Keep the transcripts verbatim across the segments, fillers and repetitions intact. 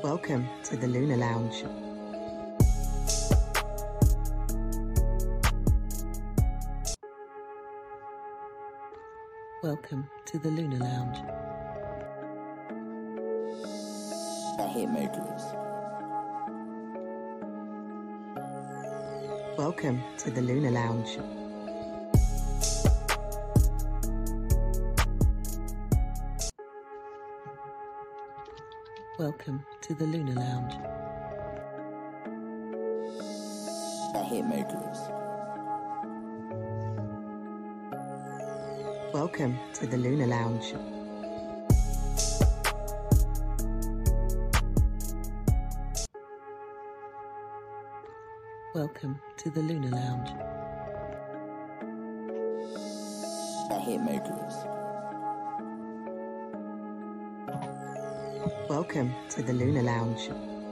Welcome to the Luna Lounge. Welcome to the Luna Lounge. The Hitmakers. Welcome to the Luna Lounge. Welcome to the Luna Lounge. The Hitmakers. Welcome to the Luna Lounge. Welcome to the Luna Lounge. The Hitmakers. Welcome to the Luna Lounge.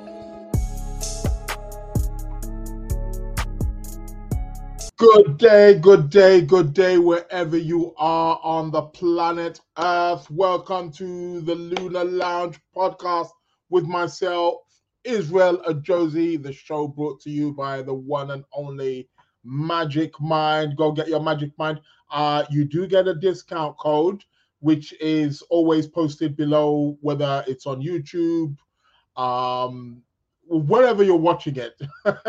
Good day, good day, good day, wherever you are on the planet Earth. Welcome to the Luna Lounge podcast with myself, Israel Ajosi, the show brought to you by the one and only Magic Mind. Go get your Magic Mind. Uh, you do get a discount code, which is always posted below, whether it's on YouTube, um, wherever you're watching it.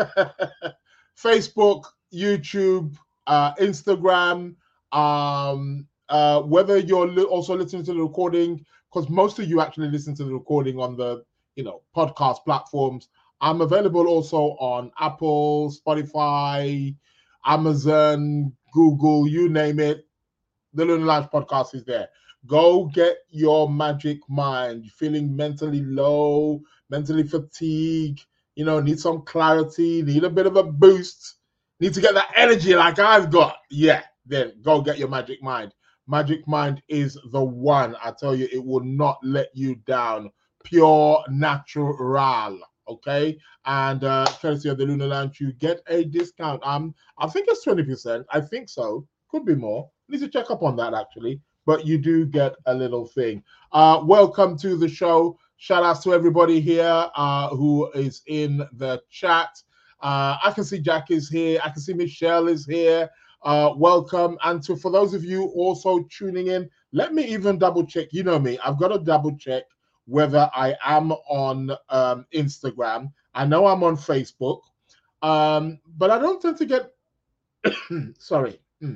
Facebook, YouTube, uh, Instagram, um, uh, whether you're li- also listening to the recording, because most of you actually listen to the recording on the, you know, podcast platforms. I'm available also on Apple, Spotify, Amazon, Google, you name it. The Luna Lounge podcast is there. Go get your Magic Mind. You're feeling mentally low, mentally fatigued, you know, need some clarity, need a bit of a boost, need to get that energy like I've got. Yeah, then go get your Magic Mind. Magic Mind is the one. I tell you, it will not let you down. Pure natural, okay? And uh, courtesy of the Luna Lounge, you get a discount. Um, I think it's twenty percent. I think so. Could be more. Need to check up on that, actually. But you do get a little thing. Uh, welcome to the show. Shout outs to everybody here uh, who is in the chat. Uh, I can see Jack is here. I can see Michelle is here. Uh, welcome. And to for those of you also tuning in, let me even double check. You know me. I've got to double check whether I am on um, Instagram. I know I'm on Facebook. Um, but I don't tend to get, sorry,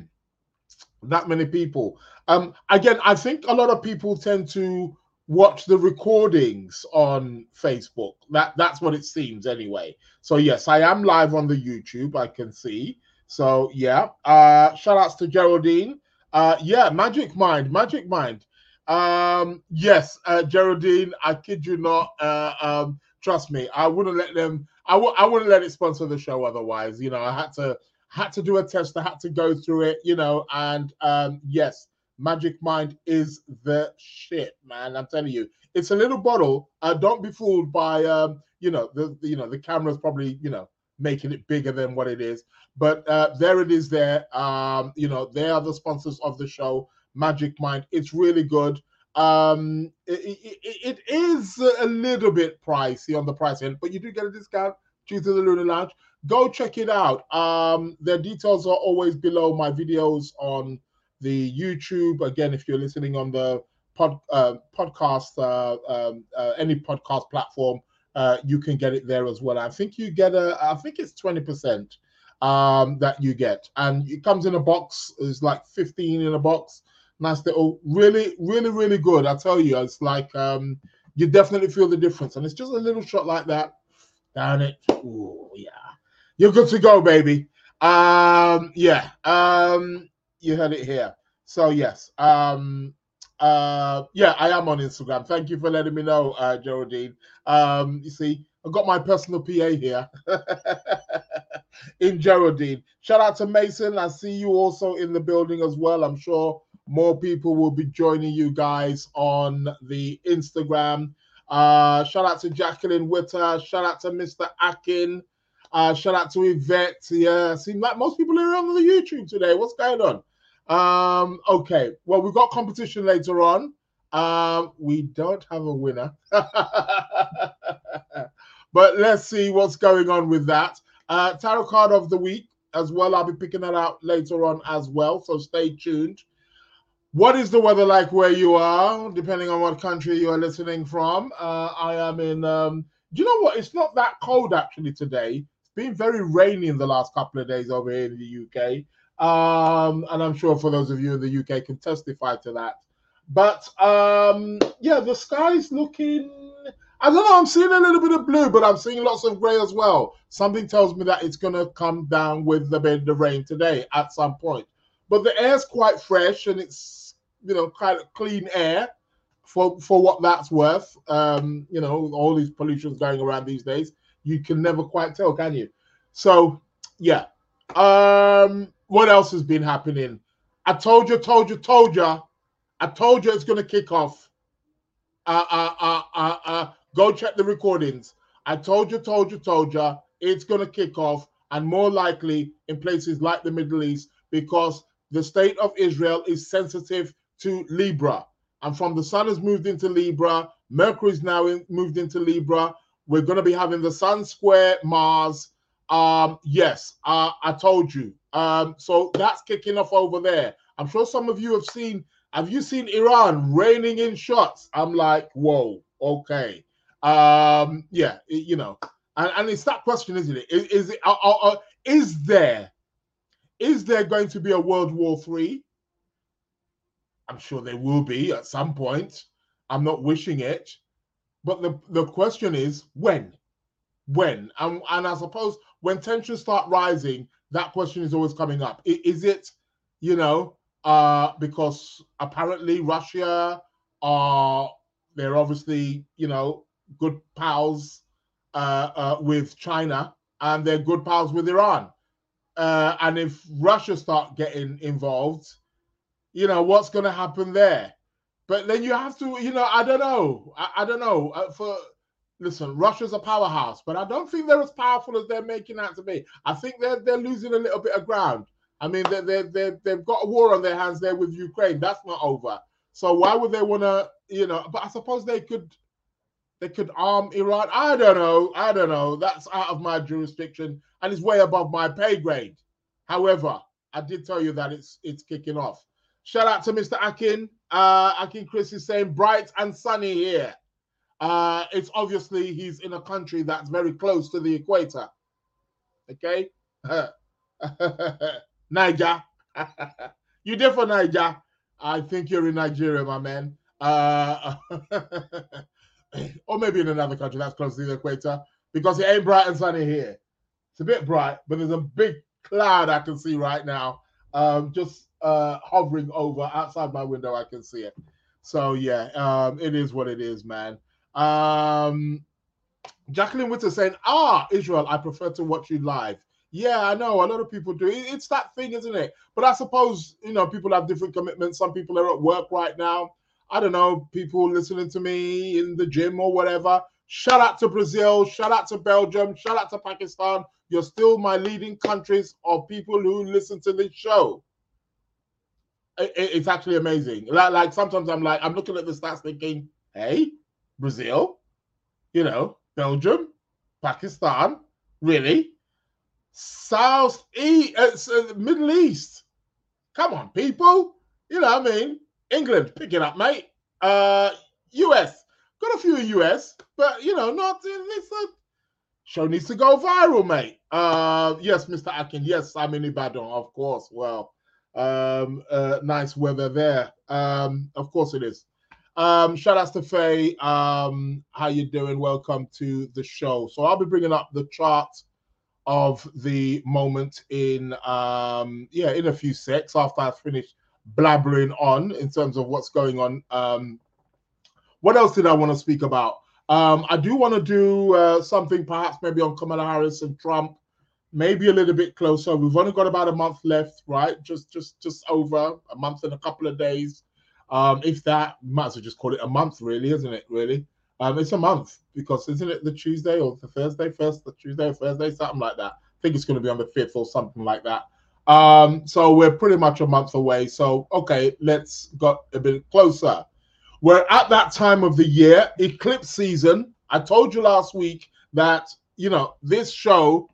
that many people. Um, again, I think a lot of people tend to watch the recordings on Facebook. That that's what it seems anyway. So yes, I am live on the YouTube, I can see. So yeah, uh shout outs to Geraldine. Uh yeah, Magic Mind, Magic Mind. Um yes, uh Geraldine, I kid you not, uh um trust me, I wouldn't let them I w- I wouldn't let it sponsor the show otherwise. You know, I had to had to do a test, I had to go through it, you know, and um yes, Magic Mind is the shit, man. I'm telling you, it's a little bottle. Uh, don't be fooled by, um, you know, the, the you know the camera's probably you know making it bigger than what it is. But uh, there it is. There, um, you know, they are the sponsors of the show, Magic Mind. It's really good. Um, it, it, it is a little bit pricey on the price end, but you do get a discount due to the Luna Lounge. Go check it out. Um, the details are always below my videos on the YouTube. Again, if you're listening on the pod, uh, podcast, uh, um, uh, any podcast platform, uh, you can get it there as well. I think you get a, I think it's twenty percent um, that you get. And it comes in a box. It's like fifteen in a box. Nice little, really, really, really good. I tell you, it's like, um, you definitely feel the difference. And it's just a little shot like that. Down it. Ooh, yeah. You're good to go, baby. Um, yeah. Um, you heard it here. So yes, um, uh, yeah, I am on Instagram. Thank you for letting me know, uh, Geraldine. Um, you see, I've got my personal P A here in Geraldine. Shout out to Mason. I see you also in the building as well. I'm sure more people will be joining you guys on the Instagram. Uh, shout out to Jacqueline Witter. Shout out to Mister Akin. Uh, shout out to Yvette. Yeah, seems like most people are on the YouTube today. What's going on? Um, okay, well, we've got competition later on. Um, we don't have a winner. but let's see what's going on with that. Uh, tarot card of the week as well. I'll be picking that out later on as well, so stay tuned. What is the weather like where you are, depending on what country you are listening from? Uh, I am in, um, do you know what? It's not that cold actually today. It's been very rainy in the last couple of days over here in the U K. Um, and I'm sure for those of you in the U K can testify to that. But um, yeah, the sky's looking, I don't know, I'm seeing a little bit of blue, but I'm seeing lots of gray as well. Something tells me that it's going to come down with the, the rain today at some point. But the air's quite fresh and it's, you know, kind of clean air for, for what that's worth. Um, you know, all these pollutions going around these days, you can never quite tell, can you? So, yeah. Um, what else has been happening? I told you, told you, told you. I told you it's going to kick off. Uh, uh, uh, uh, uh, go check the recordings. I told you, told you, told you. It's going to kick off, and more likely in places like the Middle East, because the state of Israel is sensitive to Libra. And from the sun has moved into Libra, Mercury's now in, moved into Libra. We're going to be having the sun square Mars. Um, yes, uh, I told you. Um, so that's kicking off over there. I'm sure some of you have seen, have you seen Iran raining in shots? I'm like, whoa, okay. Um, yeah, it, you know, and, and it's that question, isn't it? Is, is it, uh, uh, uh, is there, is there going to be a World War Three? I'm sure there will be at some point. I'm not wishing it. But the, the question is, when? When? And, and I suppose when tensions start rising, that question is always coming up. Is it, you know, uh, because apparently Russia are, they're obviously, you know, good pals uh, uh, with China, and they're good pals with Iran. Uh, and if Russia start getting involved, you know, what's going to happen there? But then you have to, you know, I don't know. I, I don't know. Uh, for Listen, Russia's a powerhouse, but I don't think they're as powerful as they're making out to be. I think they're they're losing a little bit of ground. I mean, they they they they've got a war on their hands there with Ukraine. That's not over. So why would they want to, you know? But I suppose they could they could arm Iran. I don't know. I don't know. That's out of my jurisdiction and it's way above my pay grade. However, I did tell you that it's it's kicking off. Shout out to Mister Akin. Uh, Akin Chris is saying bright and sunny here. Uh, it's obviously he's in a country that's very close to the equator. Okay? Niger. You there for Niger? I think you're in Nigeria, my man. Uh, or maybe in another country that's close to the equator, because it ain't bright and sunny here. It's a bit bright, but there's a big cloud I can see right now. Um, just uh, hovering over outside my window, I can see it. So, yeah, um, it is what it is, man. Um, Jacqueline Witter saying, ah, Israel, I prefer to watch you live. Yeah, I know. A lot of people do. It's that thing, isn't it? But I suppose, you know, people have different commitments. Some people are at work right now. I don't know, people listening to me in the gym or whatever. Shout out to Brazil. Shout out to Belgium. Shout out to Pakistan. You're still my leading countries of people who listen to this show. It's actually amazing. Like, like sometimes I'm like, I'm looking at the stats thinking, hey, Brazil, you know, Belgium, Pakistan, really? South East, uh, Middle East. Come on, people. You know what I mean? England, pick it up, mate. Uh, U S, got a few U S, but, you know, not, it's a show needs to go viral, mate. Uh, yes, Mister Akin, yes, I'm in Ibadan, of course. Well, um, uh, nice weather there. Um, of course it is. Um, shout out to Faye. Um, how you doing? Welcome to the show. So I'll be bringing up the chart of the moment in, um, yeah, in a few secs after I've finished blabbering on in terms of what's going on. Um, what else did I want to speak about? Um, I do want to do uh, something perhaps maybe on Kamala Harris and Trump, maybe a little bit closer. We've only got about a month left, right? Just, just, just over a month and a couple of days. Um, if that, might as well just call it a month, really, isn't it? Really, um, it's a month because isn't it the Tuesday or the Thursday first, the Tuesday or Thursday, something like that. I think it's going to be on the fifth or something like that. Um, so we're pretty much a month away. So okay, let's go a bit closer. We're at that time of the year, eclipse season. I told you last week that, you know, this show,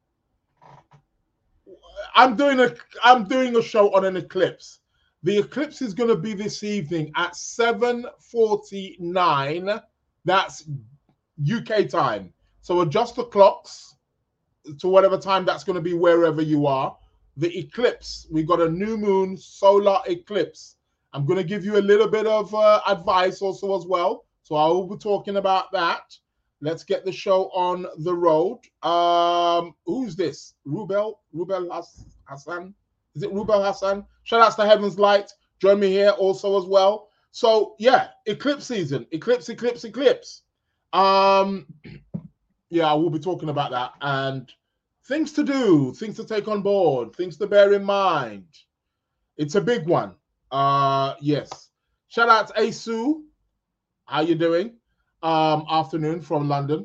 I'm doing a I'm doing a show on an eclipse. The eclipse is going to be this evening at seven forty-nine. That's U K time. So adjust the clocks to whatever time that's going to be wherever you are. The eclipse, we got a new moon solar eclipse. I'm going to give you a little bit of uh, advice also as well. So I will be talking about that. Let's get the show on the road. Um, who's this? Rubel? Rubel Hassan? Is it Rubel Hassan? Shout out to Heaven's Light. Join me here also as well. So yeah, eclipse season. Eclipse, eclipse, eclipse. Um, yeah, I will be talking about that. And things to do, things to take on board, things to bear in mind. It's a big one. Uh, yes. Shout out to Asu. How you doing? Um, afternoon from London.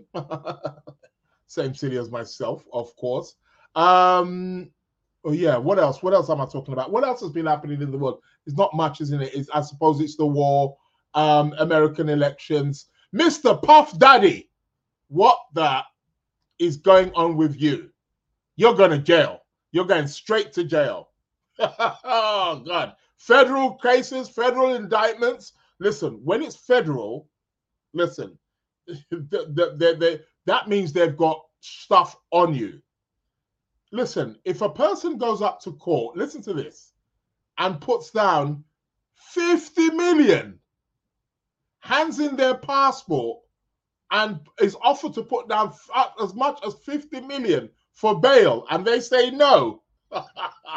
Same city as myself, of course. Um, oh yeah, what else? What else am I talking about? What else has been happening in the world? It's not much, isn't it? It's, I suppose it's the war, um, American elections. Mister Puff Daddy, what the is going on with you? You're going to jail. You're going straight to jail. Oh, God. Federal cases, federal indictments. Listen, when it's federal, listen, the, the, the, the, that means they've got stuff on you. Listen, if a person goes up to court, listen to this, and puts down fifty million, hands in their passport, and is offered to put down as much as fifty million for bail, and they say no. Come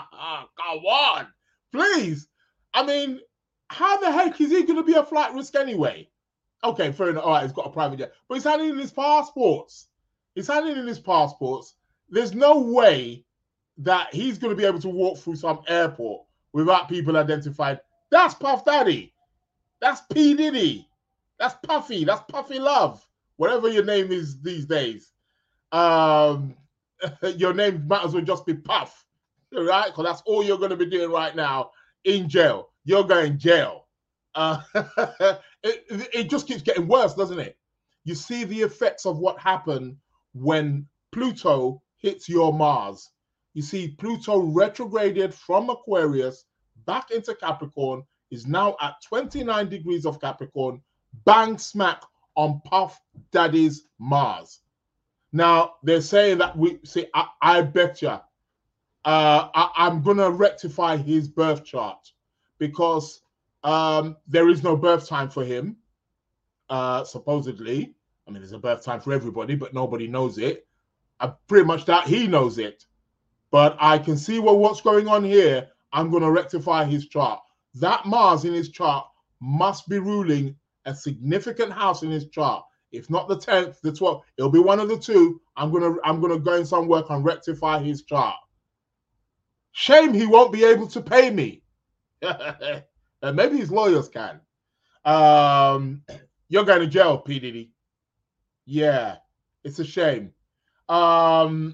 on, please. I mean, how the heck is he going to be a flight risk anyway? Okay, fair enough. All right, he's got a private jet, but he's handing in his passports. He's handing in his passports. There's no way that he's going to be able to walk through some airport without people identified. That's Puff Daddy. That's P. Diddy. That's Puffy. That's Puffy Love. Whatever your name is these days. Um, your name might as well just be Puff, right? Because that's all you're going to be doing right now in jail. You're going jail. Uh, it, it just keeps getting worse, doesn't it? You see the effects of what happened when Pluto hits your Mars. You see Pluto retrograded from Aquarius back into Capricorn, is now at twenty-nine degrees of Capricorn, bang smack on Puff Daddy's Mars. Now, they're saying that we see, I, I bet you, uh, I, I'm going to rectify his birth chart because um, there is no birth time for him, uh, supposedly. I mean, there's a birth time for everybody, but nobody knows it. I pretty much doubt he knows it. But I can see well, what's going on here. I'm going to rectify his chart. That Mars in his chart must be ruling a significant house in his chart. If not the tenth, the twelfth, it'll be one of the two. I'm gonna I'm gonna go in some work and rectify his chart. Shame he won't be able to pay me. And maybe his lawyers can. Um, you're going to jail, P. Diddy. Yeah, it's a shame. Um,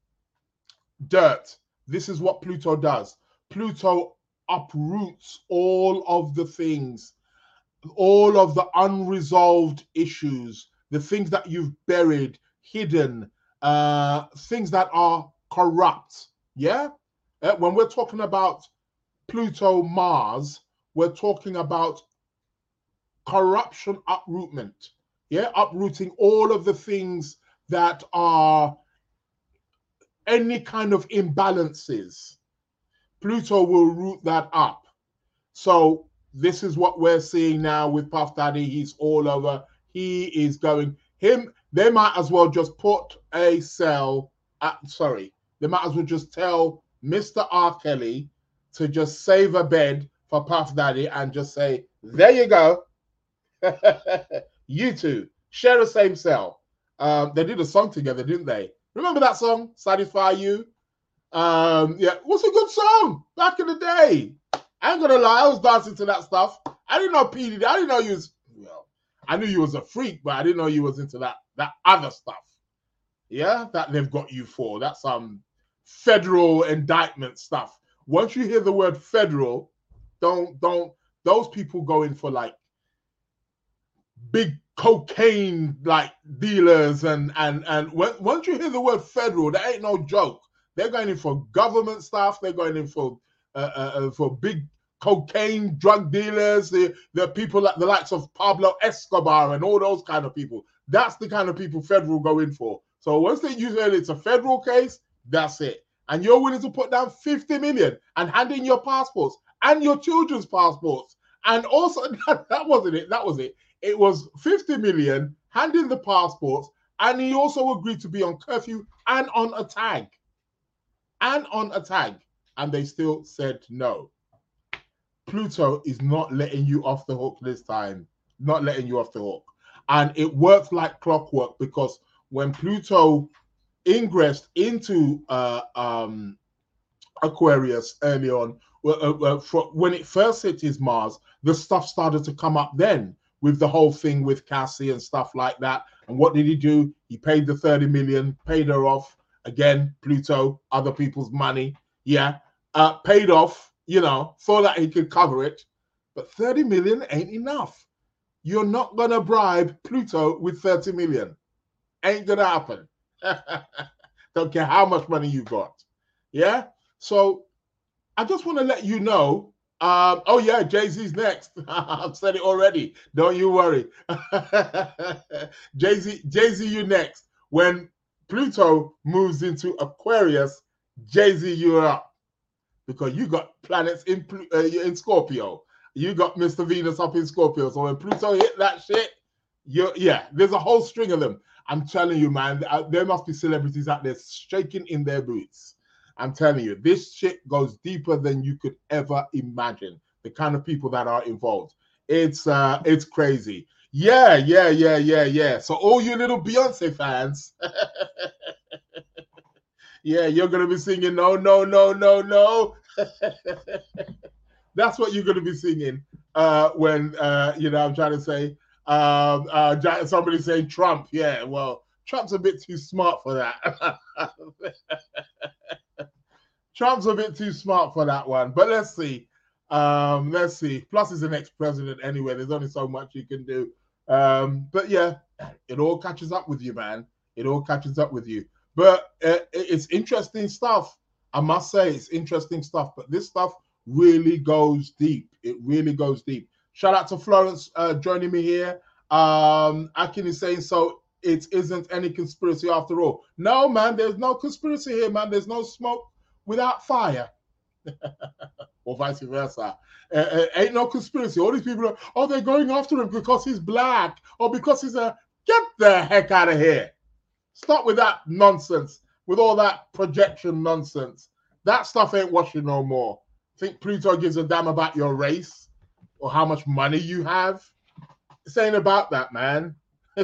dirt. This is what Pluto does. Pluto uproots all of the things, all of the unresolved issues, the things that you've buried, hidden, uh, things that are corrupt. Yeah? Uh, when we're talking about Pluto Mars, we're talking about corruption uprootment. Yeah? Uprooting all of the things that are any kind of imbalances. Pluto will root that up. So this is what we're seeing now with Puff Daddy. He's all over. He is going. Him. They might as well just put a cell. At, sorry, they might as well just tell Mister R. Kelly to just save a bed for Puff Daddy and just say, "There you go. You two share the same cell." Um, they did a song together, didn't they? Remember that song, "Satisfy You"? Um, yeah, it was a good song back in the day. I ain't gonna lie, I was dancing to that stuff. I didn't know P. Diddy. I didn't know you was, well, I knew you was a freak, but I didn't know you was into that that other stuff. Yeah, that they've got you for. That's some um, federal indictment stuff. Once you hear the word federal, don't don't those people go in for like big cocaine like dealers and and and when, once you hear the word federal, that ain't no joke. They're going in for government stuff. They're going in for uh, uh, for big cocaine drug dealers. The the people like the likes of Pablo Escobar and all those kind of people. That's the kind of people federal go in for. So once they use it, it's a federal case. That's it. And you're willing to put down fifty million and hand in your passports and your children's passports. And also that, that wasn't it. That was it. It was fifty million, hand in the passports, and he also agreed to be on curfew and on a tag. And on a tag. And they still said no. Pluto is not letting you off the hook this time. Not letting you off the hook. And it works like clockwork, because when Pluto ingressed into uh, um, Aquarius early on, uh, uh, when it first hit his Mars, the stuff started to come up then, with the whole thing with Cassie and stuff like that. And what did he do? He paid the thirty million, paid her off. Again, Pluto, other people's money. Yeah, uh, paid off, you know, thought that he could cover it. But thirty million ain't enough. You're not going to bribe Pluto with thirty million. Ain't going to happen. Don't care how much money you got. Yeah? So I just want to let you know. Um, oh, yeah, Jay-Z's next. I've said it already. Don't you worry. Jay-Z, Jay-Z, you next. When Pluto moves into Aquarius, Jay-Z, you're up. Because you got planets in, uh, in Scorpio. You got Mister Venus up in Scorpio. So when Pluto hit that shit, you yeah, there's a whole string of them. I'm telling you, man, there must be celebrities out there shaking in their boots. I'm telling you, this shit goes deeper than you could ever imagine. The kind of people that are involved. It's uh, it's crazy. Yeah, yeah, yeah, yeah, yeah. So all you little Beyonce fans, yeah, you're gonna be singing no, no, no, no, no. That's what you're gonna be singing uh, when uh, you know. I'm trying to say. Um, uh, somebody saying Trump. Yeah, well, Trump's a bit too smart for that. Trump's a bit too smart for that one. But let's see. Um, let's see. Plus, he's the next president anyway. There's only so much you can do. Um, but yeah, it all catches up with you, man. It all catches up with you. But uh, it's interesting stuff. I must say, it's interesting stuff. But this stuff really goes deep. It really goes deep. Shout out to Florence uh, joining me here. Um, Akin is saying, so it isn't any conspiracy after all. No, man, there's no conspiracy here, man. There's no smoke without fire. Or vice versa. Uh, uh, ain't no conspiracy. All these people are, oh, they're going after him because he's black or because he's a... Get the heck out of here. Stop with that nonsense, with all that projection nonsense. That stuff ain't washing no more. Think Pluto gives a damn about your race or how much money you have? It's ain't about that, man.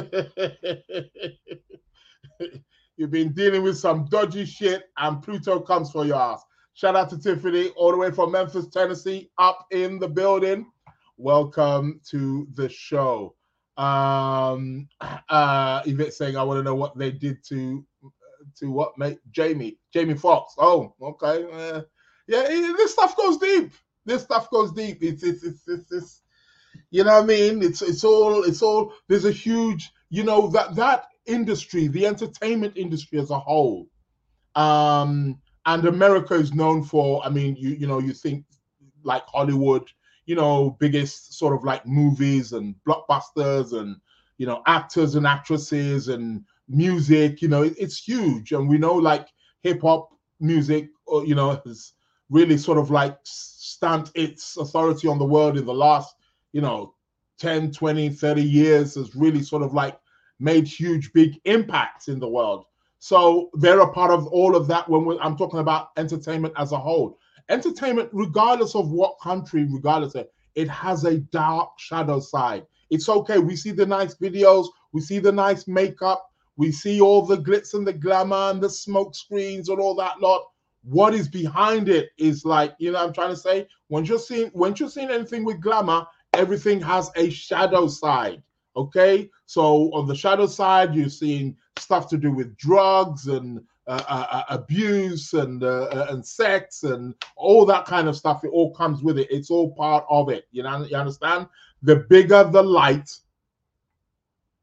You've been dealing with some dodgy shit and Pluto comes for your ass. Shout out to Tiffany all the way from Memphis, Tennessee, up in the building. Welcome to the show. Um, uh, Yvette saying, I want to know what they did to, to what, mate? Jamie, Jamie Foxx. Oh, okay. Uh, yeah, it, this stuff goes deep. This stuff goes deep. It's, it's, it's, it's, it's, you know what I mean? It's, it's all, it's all, there's a huge, you know, that, that industry, the entertainment industry as a whole, um, and America is known for, I mean, you, you know, you think like Hollywood, you know, biggest sort of like movies and blockbusters and, you know, actors and actresses and music, you know, it, it's huge. And we know like hip hop music, you know, has really sort of like stamped its authority on the world in the last, you know, ten, twenty, thirty years, has really sort of like made huge, big impacts in the world. So they're a part of all of that when we're, I'm talking about entertainment as a whole. Entertainment, regardless of what country, regardless of, it has a dark shadow side. It's okay. We see the nice videos. We see the nice makeup. We see all the glitz and the glamour and the smoke screens and all that lot. What is behind it is like, you know what I'm trying to say? When you're seeing, when you're seeing anything with glamour, everything has a shadow side. Okay? So on the shadow side, you're seeing stuff to do with drugs and uh, uh, abuse and uh, and sex and all that kind of stuff. It all comes with it. It's all part of it. You know, you understand? The bigger the light,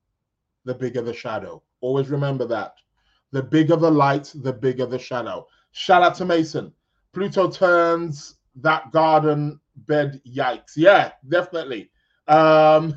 the bigger the shadow. Always remember that. The bigger the light, the bigger the shadow. Shout out to Mason. Pluto turns that garden bed, yikes. Yeah, definitely. Um,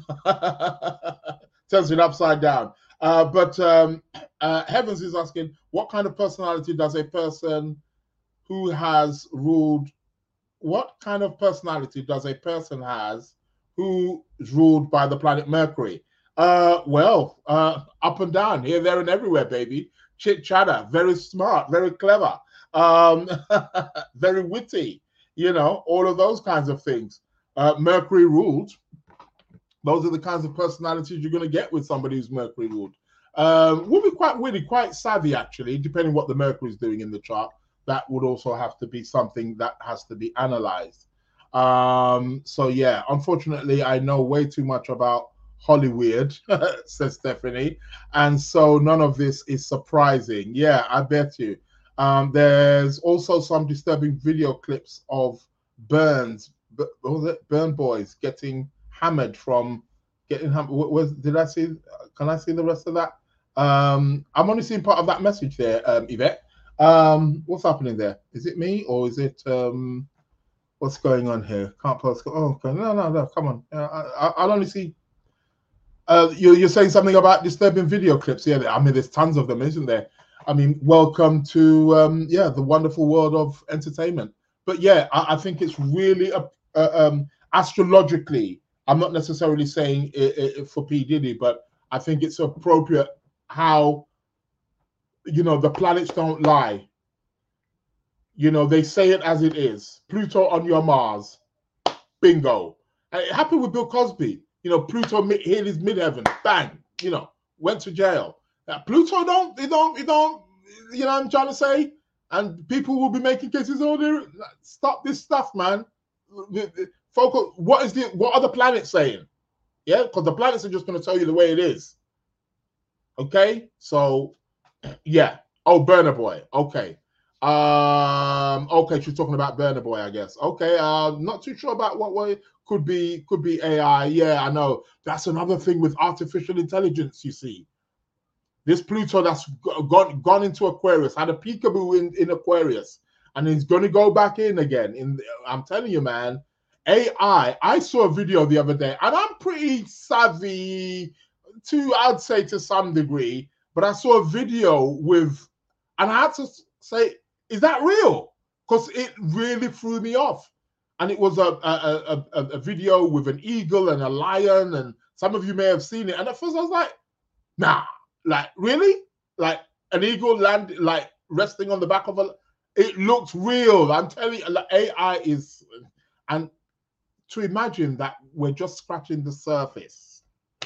turns it upside down. Uh, but um, uh, Heavens is asking, what kind of personality does a person who has ruled, what kind of personality does a person has who is ruled by the planet Mercury? Uh, well, uh, up and down, here, there, and everywhere, baby. Chit chatter, very smart, very clever, um, very witty, you know, all of those kinds of things. Uh, Mercury ruled. Those are the kinds of personalities you're going to get with somebody who's Mercury ruled. Um, will be quite witty, quite savvy, actually, depending what the Mercury is doing in the chart. That would also have to be something that has to be analyzed. Um, so, yeah, unfortunately, I know way too much about Hollywood, says Stephanie. And so none of this is surprising. Yeah, I bet you. Um, there's also some disturbing video clips of Burns, what was it? Burn Boys getting hammered from getting hammered. Was, did I see, can I see the rest of that? Um, I'm only seeing part of that message there, um, Yvette. Um, what's happening there? Is it me or is it, um, what's going on here? Can't post. Oh, okay. no, no, no, come on. Uh, I, I'll only see. Uh, you're, you're saying something about disturbing video clips. Yeah, I mean, there's tons of them, isn't there? I mean, welcome to, um, yeah, the wonderful world of entertainment. But yeah, I, I think it's really, uh, uh, um, astrologically, I'm not necessarily saying it, it, for P. Diddy, but I think it's appropriate how, you know, the planets don't lie. You know, they say it as it is. Pluto on your Mars. Bingo. And it happened with Bill Cosby. You know, Pluto hit his midheaven, bang, you know, went to jail. Now, Pluto don't, they don't, they don't, you know what I'm trying to say? And people will be making cases, oh, stop this stuff, man. Focus, what is the, what are the planets saying? Yeah, because the planets are just going to tell you the way it is. Okay, so, yeah. Oh, Burner Boy, okay. Um, okay, she's talking about Burner Boy, I guess. Okay, uh, not too sure about what way. Could be, could be A I. Yeah, I know. That's another thing with artificial intelligence, you see. This Pluto that's gone, gone into Aquarius, had a peekaboo in, in Aquarius, and he's going to go back in again. In, I'm telling you, man, A I, I saw a video the other day, and I'm pretty savvy, to, I'd say to some degree, but I saw a video with, and I had to say, is that real? Because it really threw me off. And it was a, a, a, a video with an eagle and a lion, and some of you may have seen it. And at first I was like, nah, like, really? Like an eagle land, like resting on the back of a, it looks real. I'm telling you, like, A I is, and to imagine that we're just scratching the surface.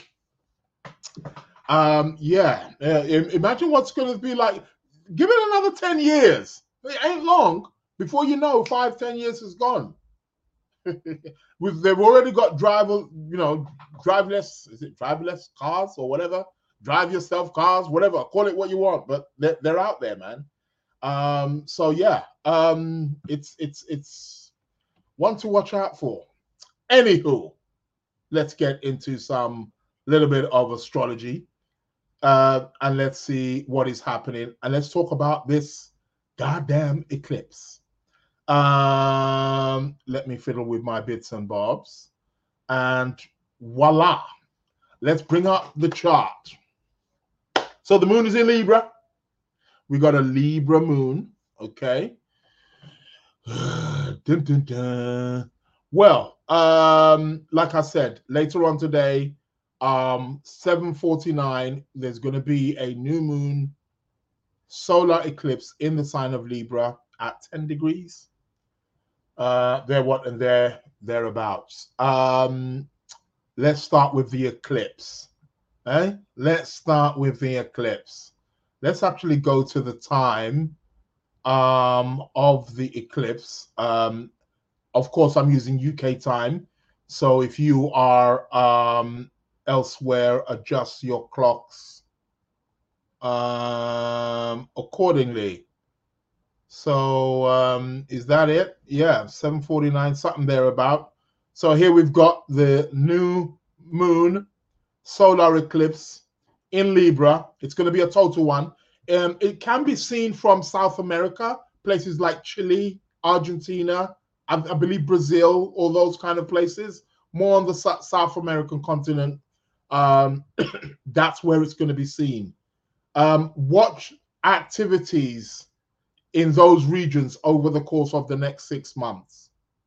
Um, yeah, uh, imagine what's going to be like. Give it another ten years. It ain't long. Before you know, five, ten years is gone. With they've already got driver, you know, driveless, is it driverless cars or whatever? Drive yourself cars, whatever, call it what you want, but they're, they're out there, man. Um, so yeah, um, it's it's it's one to watch out for. Anywho, let's get into some little bit of astrology. Uh, and let's see what is happening. And let's talk about this goddamn eclipse. Um, let me fiddle with my bits and bobs. And voila. Let's bring up the chart. So the moon is in Libra. We got a Libra moon. Okay. Dun, dun, dun. Well, um, like I said, later on today, um, seven forty-nine, there's going to be a new moon solar eclipse in the sign of Libra at ten degrees. Uh, there, what, and there, thereabouts. Um, let's start with the eclipse. Eh? Let's start with the eclipse. Let's actually go to the time um, of the eclipse. Um, of course, I'm using U K time. So if you are um, elsewhere, adjust your clocks um, accordingly. So um, is that it? Yeah, seven forty-nine, something thereabout. So here we've got the new moon solar eclipse in Libra. It's going to be a total one. Um, it can be seen from South America, places like Chile, Argentina, I, I believe Brazil, all those kind of places. More on the South American continent. Um, that's where it's going to be seen. Um, watch activities in those regions over the course of the next six months.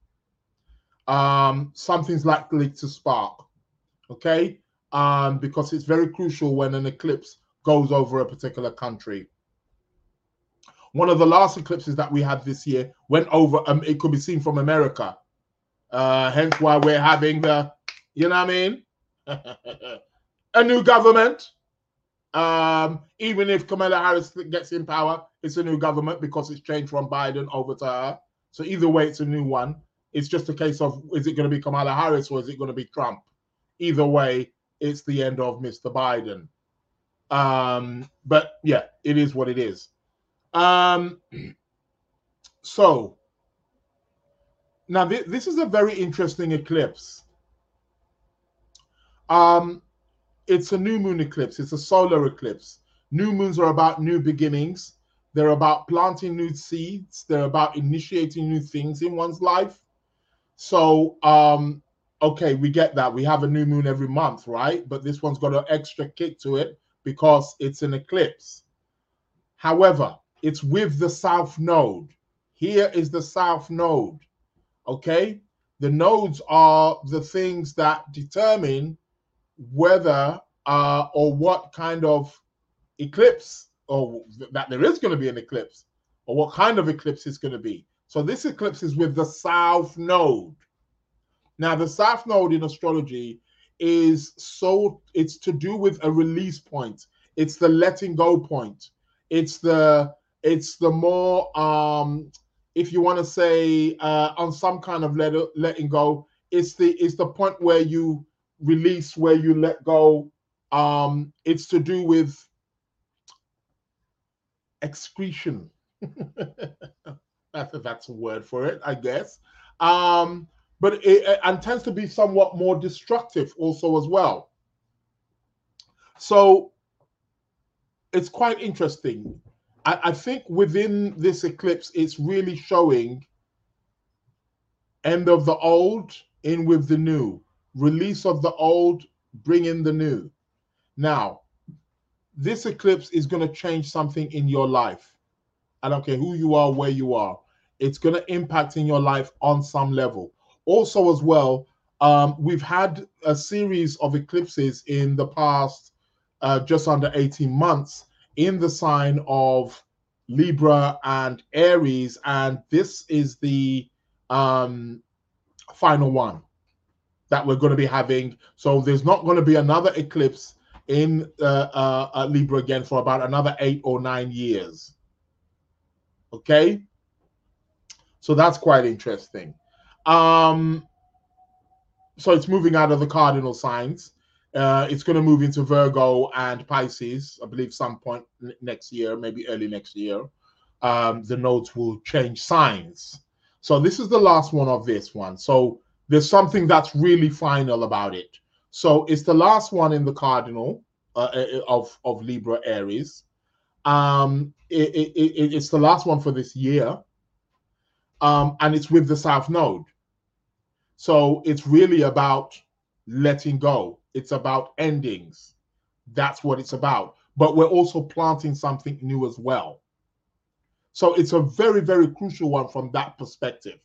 Um, something's likely to spark, okay? Um, because it's very crucial when an eclipse goes over a particular country. One of the last eclipses that we had this year went over, um, it could be seen from America. Uh, hence why we're having the, you know what I mean? A new government. Um, even if Kamala Harris gets in power, it's a new government because it's changed from Biden over to her. So either way, it's a new one. It's just a case of, is it going to be Kamala Harris or is it going to be Trump? Either way, it's the end of Mister Biden. Um, but yeah, it is what it is. Um, so now th this is a very interesting eclipse. Um, it's a new moon eclipse. It's a solar eclipse. New moons are about new beginnings. They're about planting new seeds. They're about initiating new things in one's life. So, um, okay, we get that. We have a new moon every month, right? But this one's got an extra kick to it because it's an eclipse. However, it's with the South Node. Here is the South Node, okay? The nodes are the things that determine whether uh, or what kind of eclipse, or that there is going to be an eclipse, or what kind of eclipse it's going to be. So this eclipse is with the South Node. Now, the South Node in astrology is so, it's to do with a release point. It's the letting go point. It's the, it's the more, um, if you want to say, uh, on some kind of let, letting go, it's the, it's the point where you release, where you let go. Um, it's to do with excretion. that's, that's a word for it, I guess. Um, but it, it and tends to be somewhat more destructive also as well. So it's quite interesting. I, I think within this eclipse, it's really showing end of the old, in with the new. Release of the old, bring in the new. Now, this eclipse is going to change something in your life. I don't care who you are, where you are. It's going to impact in your life on some level. Also as well, um, we've had a series of eclipses in the past uh, just under eighteen months in the sign of Libra and Aries, and this is the um, final one that we're going to be having. So there's not going to be another eclipse in uh, uh, uh, Libra again for about another eight or nine years. Okay, so that's quite interesting. Um, so it's moving out of the cardinal signs. Uh, it's going to move into Virgo and Pisces, I believe, some point next year, maybe early next year. Um, the nodes will change signs. So this is the last one of this one. So there's something that's really final about it. So it's the last one in the cardinal uh, of, of Libra Aries. Um, it, it, it, it's the last one for this year. Um, and it's with the South Node. So it's really about letting go. It's about endings. That's what it's about. But we're also planting something new as well. So it's a very, very crucial one from that perspective.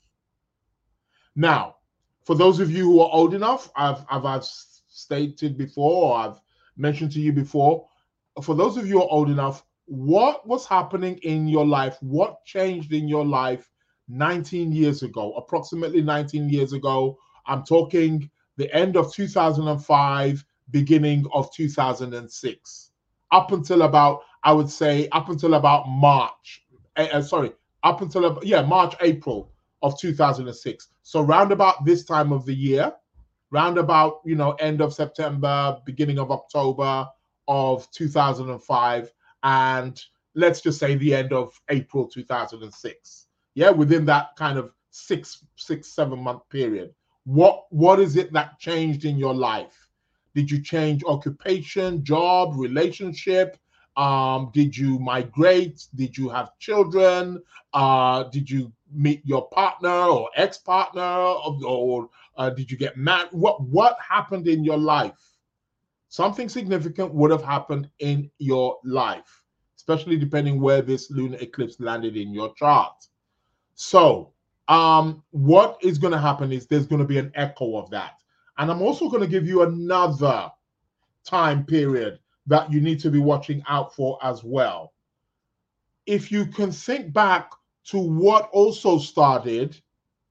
Now, for those of you who are old enough, I've, I've, I've stated before, or I've mentioned to you before, for those of you who are old enough, what was happening in your life? What changed in your life nineteen years ago, approximately nineteen years ago? I'm talking the end of two thousand five, beginning of two thousand six, up until about, I would say, up until about March, uh, sorry, up until, about, yeah, March, April of two thousand six. So round about this time of the year, round about, you know, end of September, beginning of October of two thousand five, and let's just say the end of April two thousand six. Yeah, within that kind of six, six, seven month period. What, what is it that changed in your life? Did you change occupation, job, relationship? Um, did you migrate? Did you have children? Uh, did you meet your partner or ex-partner, or, or uh, did you get married? What what happened in your life? Something significant would have happened in your life, especially depending where this lunar eclipse landed in your chart. So um, what is going to happen is there's going to be an echo of that. And I'm also going to give you another time period that you need to be watching out for as well. If you can think back to what also started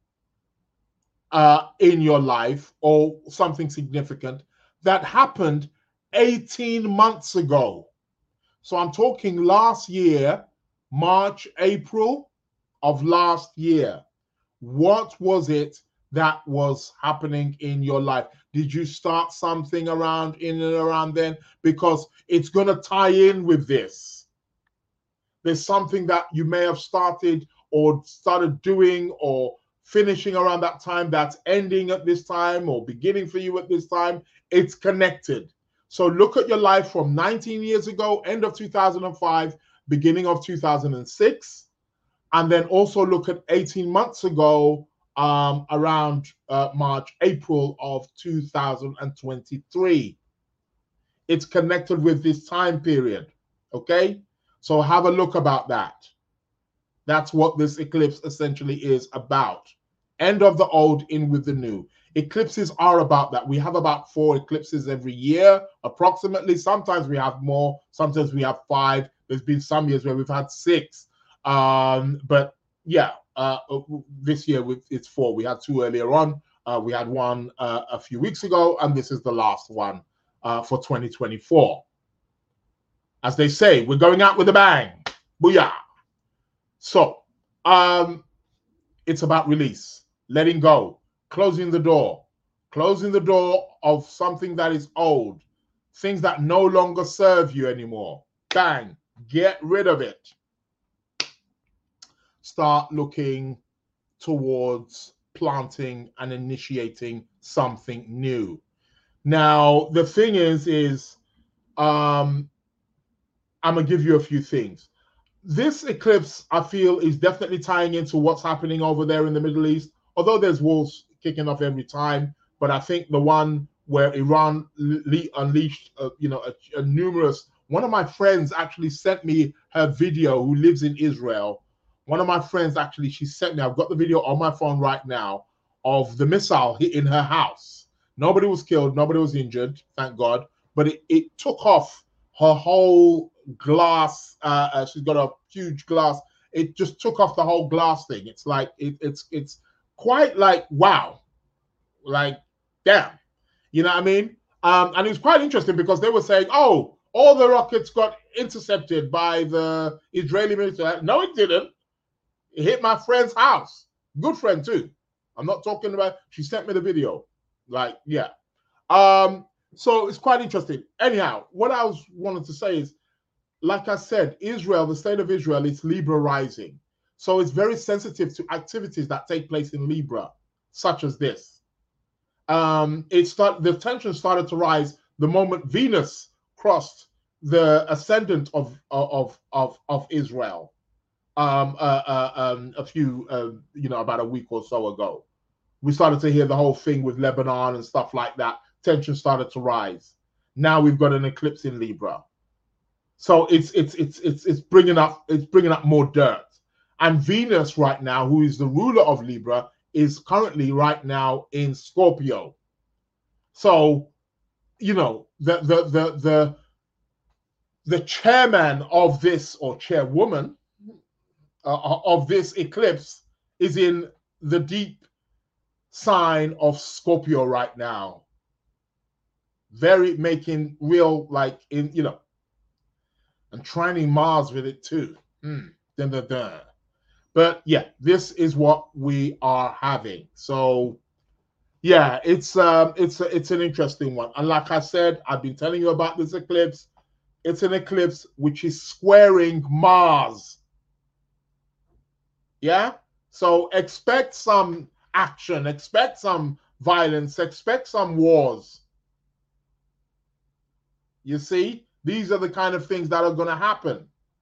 uh, in your life or something significant that happened eighteen months ago. So I'm talking last year, March, April of last year. What was it that was happening in your life? Did you start something around in and around then? Because it's going to tie in with this. There's something that you may have started or started doing or finishing around that time that's ending at this time or beginning for you at this time. It's connected. So look at your life from nineteen years ago, end of two thousand five, beginning of two thousand six, and then also look at eighteen months ago, um, around uh, March, April of two thousand twenty-three. It's connected with this time period, okay? So have a look about that. That's what this eclipse essentially is about. End of the old, in with the new. Eclipses are about that. We have about four eclipses every year, approximately. Sometimes we have more. Sometimes we have five. There's been some years where we've had six. Um, but yeah, uh, this year it's four. We had two earlier on. Uh, we had one uh, a few weeks ago, and this is the last one uh, for twenty twenty-four. As they say, we're going out with a bang. Booyah. So um, it's about release, letting go, closing the door, closing the door of something that is old, things that no longer serve you anymore. Bang, get rid of it. Start looking towards planting and initiating something new. Now, the thing is, is um, I'm going to give you a few things. This eclipse, I feel, is definitely tying into what's happening over there in the Middle East, although there's wars kicking off every time. But I think the one where Iran unleashed, uh, you know, a, a numerous, one of my friends actually sent me her video, who lives in Israel. One of my friends actually, she sent me, I've got the video on my phone right now, of the missile hitting her house. Nobody was killed, nobody was injured, thank God. But it, it took off her whole glass. Uh, uh, she's got a huge glass. It just took off the whole glass thing. It's like, it, it's, it's quite like, wow. Like, damn. You know what I mean? Um, and it was quite interesting because they were saying, oh, all the rockets got intercepted by the Israeli military. No, it didn't. It hit my friend's house. Good friend, too. I'm not talking about, she sent me the video. Like, yeah. Um, so it's quite interesting. Anyhow, what I was wanted to say is, like I said, Israel, the state of Israel, is Libra rising. So it's very sensitive to activities that take place in Libra, such as this. Um, it start, the tension started to rise the moment Venus crossed the ascendant of, of, of, of Israel. Um, uh, uh, um, a few, uh, you know, about a week or so ago. We started to hear the whole thing with Lebanon and stuff like that. Tension started to rise. Now we've got an eclipse in Libra, so it's it's it's it's it's bringing up it's bringing up more dirt. And Venus right now, who is the ruler of Libra, is currently right now in Scorpio. So, you know, the the the the the chairman of this, or chairwoman uh, of this eclipse is in the deep sign of Scorpio right now. Very making real, like, in, you know, and trining Mars with it too. Mm, dun, dun, dun. But yeah, this is what we are having. So yeah, it's um it's a, it's an interesting one. And like I said, I've been telling you about this eclipse. It's an eclipse which is squaring Mars. Yeah, so expect some action, expect some violence, expect some wars. You see, these are the kind of things that are going to happen.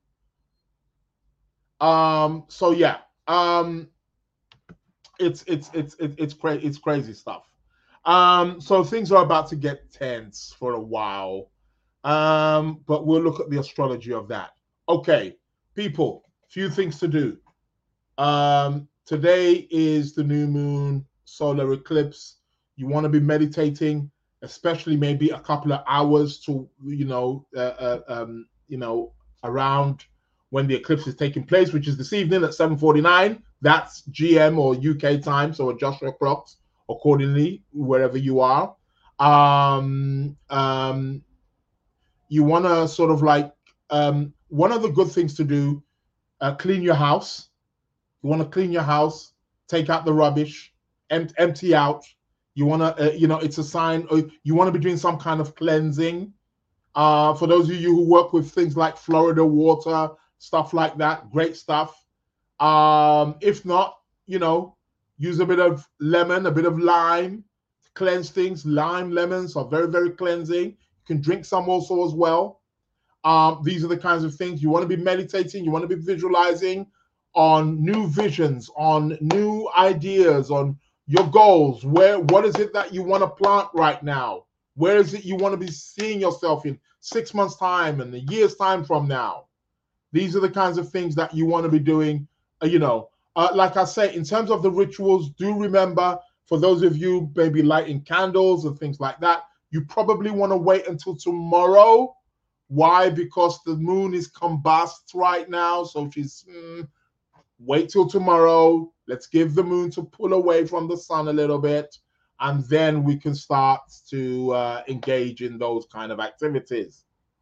Um, so yeah, um, it's it's it's it's it's crazy it's crazy stuff. Um, so things are about to get tense for a while. Um, but we'll look at the astrology of that. Okay, people, few things to do. Um, today is the new moon solar eclipse. You want to be meditating, especially maybe a couple of hours to, you know, uh, uh, um, you know, around when the eclipse is taking place, which is this evening at seven forty-nine. That's G M or U K time, so adjust your clocks accordingly wherever you are. Um, um, you want to sort of like, um, one of the good things to do, uh, clean your house. You want to clean your house, take out the rubbish, em empty out. You want to, uh, you know, it's a sign. Of, you want to be doing some kind of cleansing. Uh, for those of you who work with things like Florida water, stuff like that, great stuff. Um, if not, you know, use a bit of lemon, a bit of lime to cleanse things. Lime, lemons are very, very cleansing. You can drink some also as well. Um, these are the kinds of things you want to be meditating. You want to be visualizing on new visions, on new ideas, on your goals. Where, what is it that you want to plant right now? Where is it you want to be seeing yourself in six months' time and a year's time from now? These are the kinds of things that you want to be doing. Uh, you know, uh, like I say, in terms of the rituals, do remember, for those of you maybe lighting candles and things like that, you probably want to wait until tomorrow. Why? Because the moon is combust right now. So she's, mm, wait till tomorrow. Let's give the moon to pull away from the sun a little bit. And then we can start to uh, engage in those kind of activities.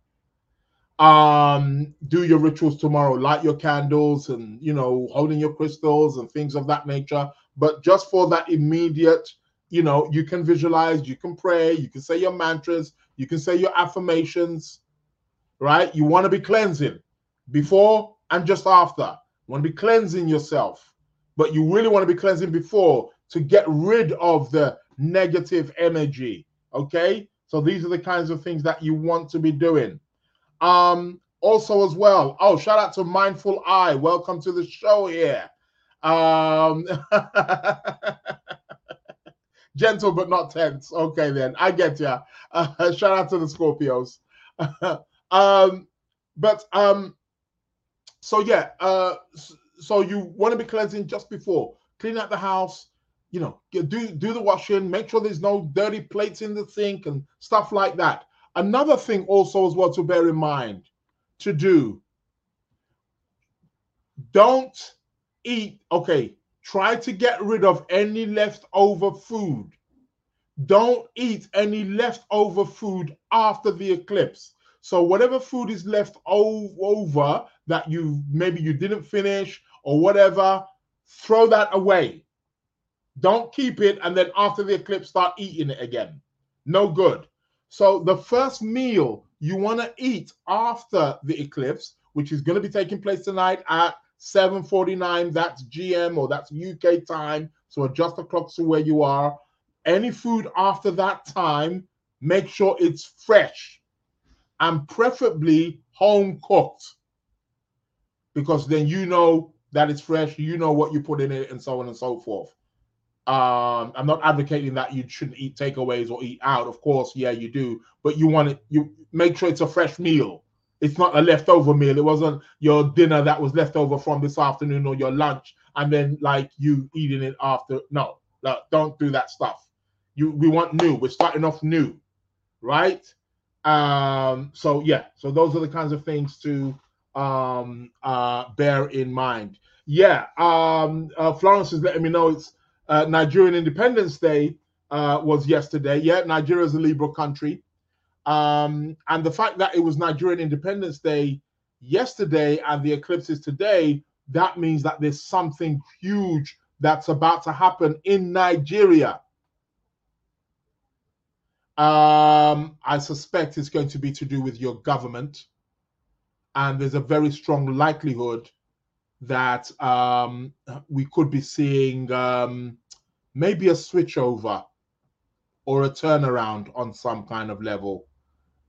Um, do your rituals tomorrow. Light your candles and, you know, holding your crystals and things of that nature. But just for that immediate, you know, you can visualize, you can pray, you can say your mantras, you can say your affirmations. Right? You want to be cleansing before and just after. You want to be cleansing yourself, but you really want to be cleansing before to get rid of the negative energy. Okay? So these are the kinds of things that you want to be doing. Um, also as well, oh, shout out to Mindful Eye. Welcome to the show here. Um, gentle but not tense. Okay, then. I get ya. Uh, shout out to the Scorpios. Um, but um, so yeah, uh, so you want to be cleansing just before, clean out the house, you know, do do the washing, make sure there's no dirty plates in the sink and stuff like that. Another thing also as well to bear in mind to do, don't eat, okay, try to get rid of any leftover food. Don't eat any leftover food after the eclipse. So whatever food is left over that you maybe you didn't finish or whatever, throw that away. Don't keep it and then after the eclipse start eating it again. No good. So the first meal you want to eat after the eclipse, which is going to be taking place tonight at seven forty-nine, that's G M or that's U K time. So adjust the clocks to where you are. Any food after that time, make sure it's fresh and preferably home cooked, because then you know that it's fresh, you know what you put in it and so on and so forth. Um, I'm not advocating that you shouldn't eat takeaways or eat out. Of course, yeah, you do, but you want it, you make sure it's a fresh meal. It's not a leftover meal. It wasn't your dinner that was left over from this afternoon or your lunch and then like you eating it after. No, no, don't do that stuff. You, we want new. We're starting off new, right? Um, so yeah, so those are the kinds of things to um, uh, bear in mind. Yeah, um, uh, Florence is letting me know it's uh, Nigerian Independence Day uh, was yesterday. Yeah, Nigeria is a Libra country. Um, and the fact that it was Nigerian Independence Day yesterday and the eclipse is today, that means that there's something huge that's about to happen in Nigeria. Um, I suspect it's going to be to do with your government. And there's a very strong likelihood that um, we could be seeing um, maybe a switchover or a turnaround on some kind of level.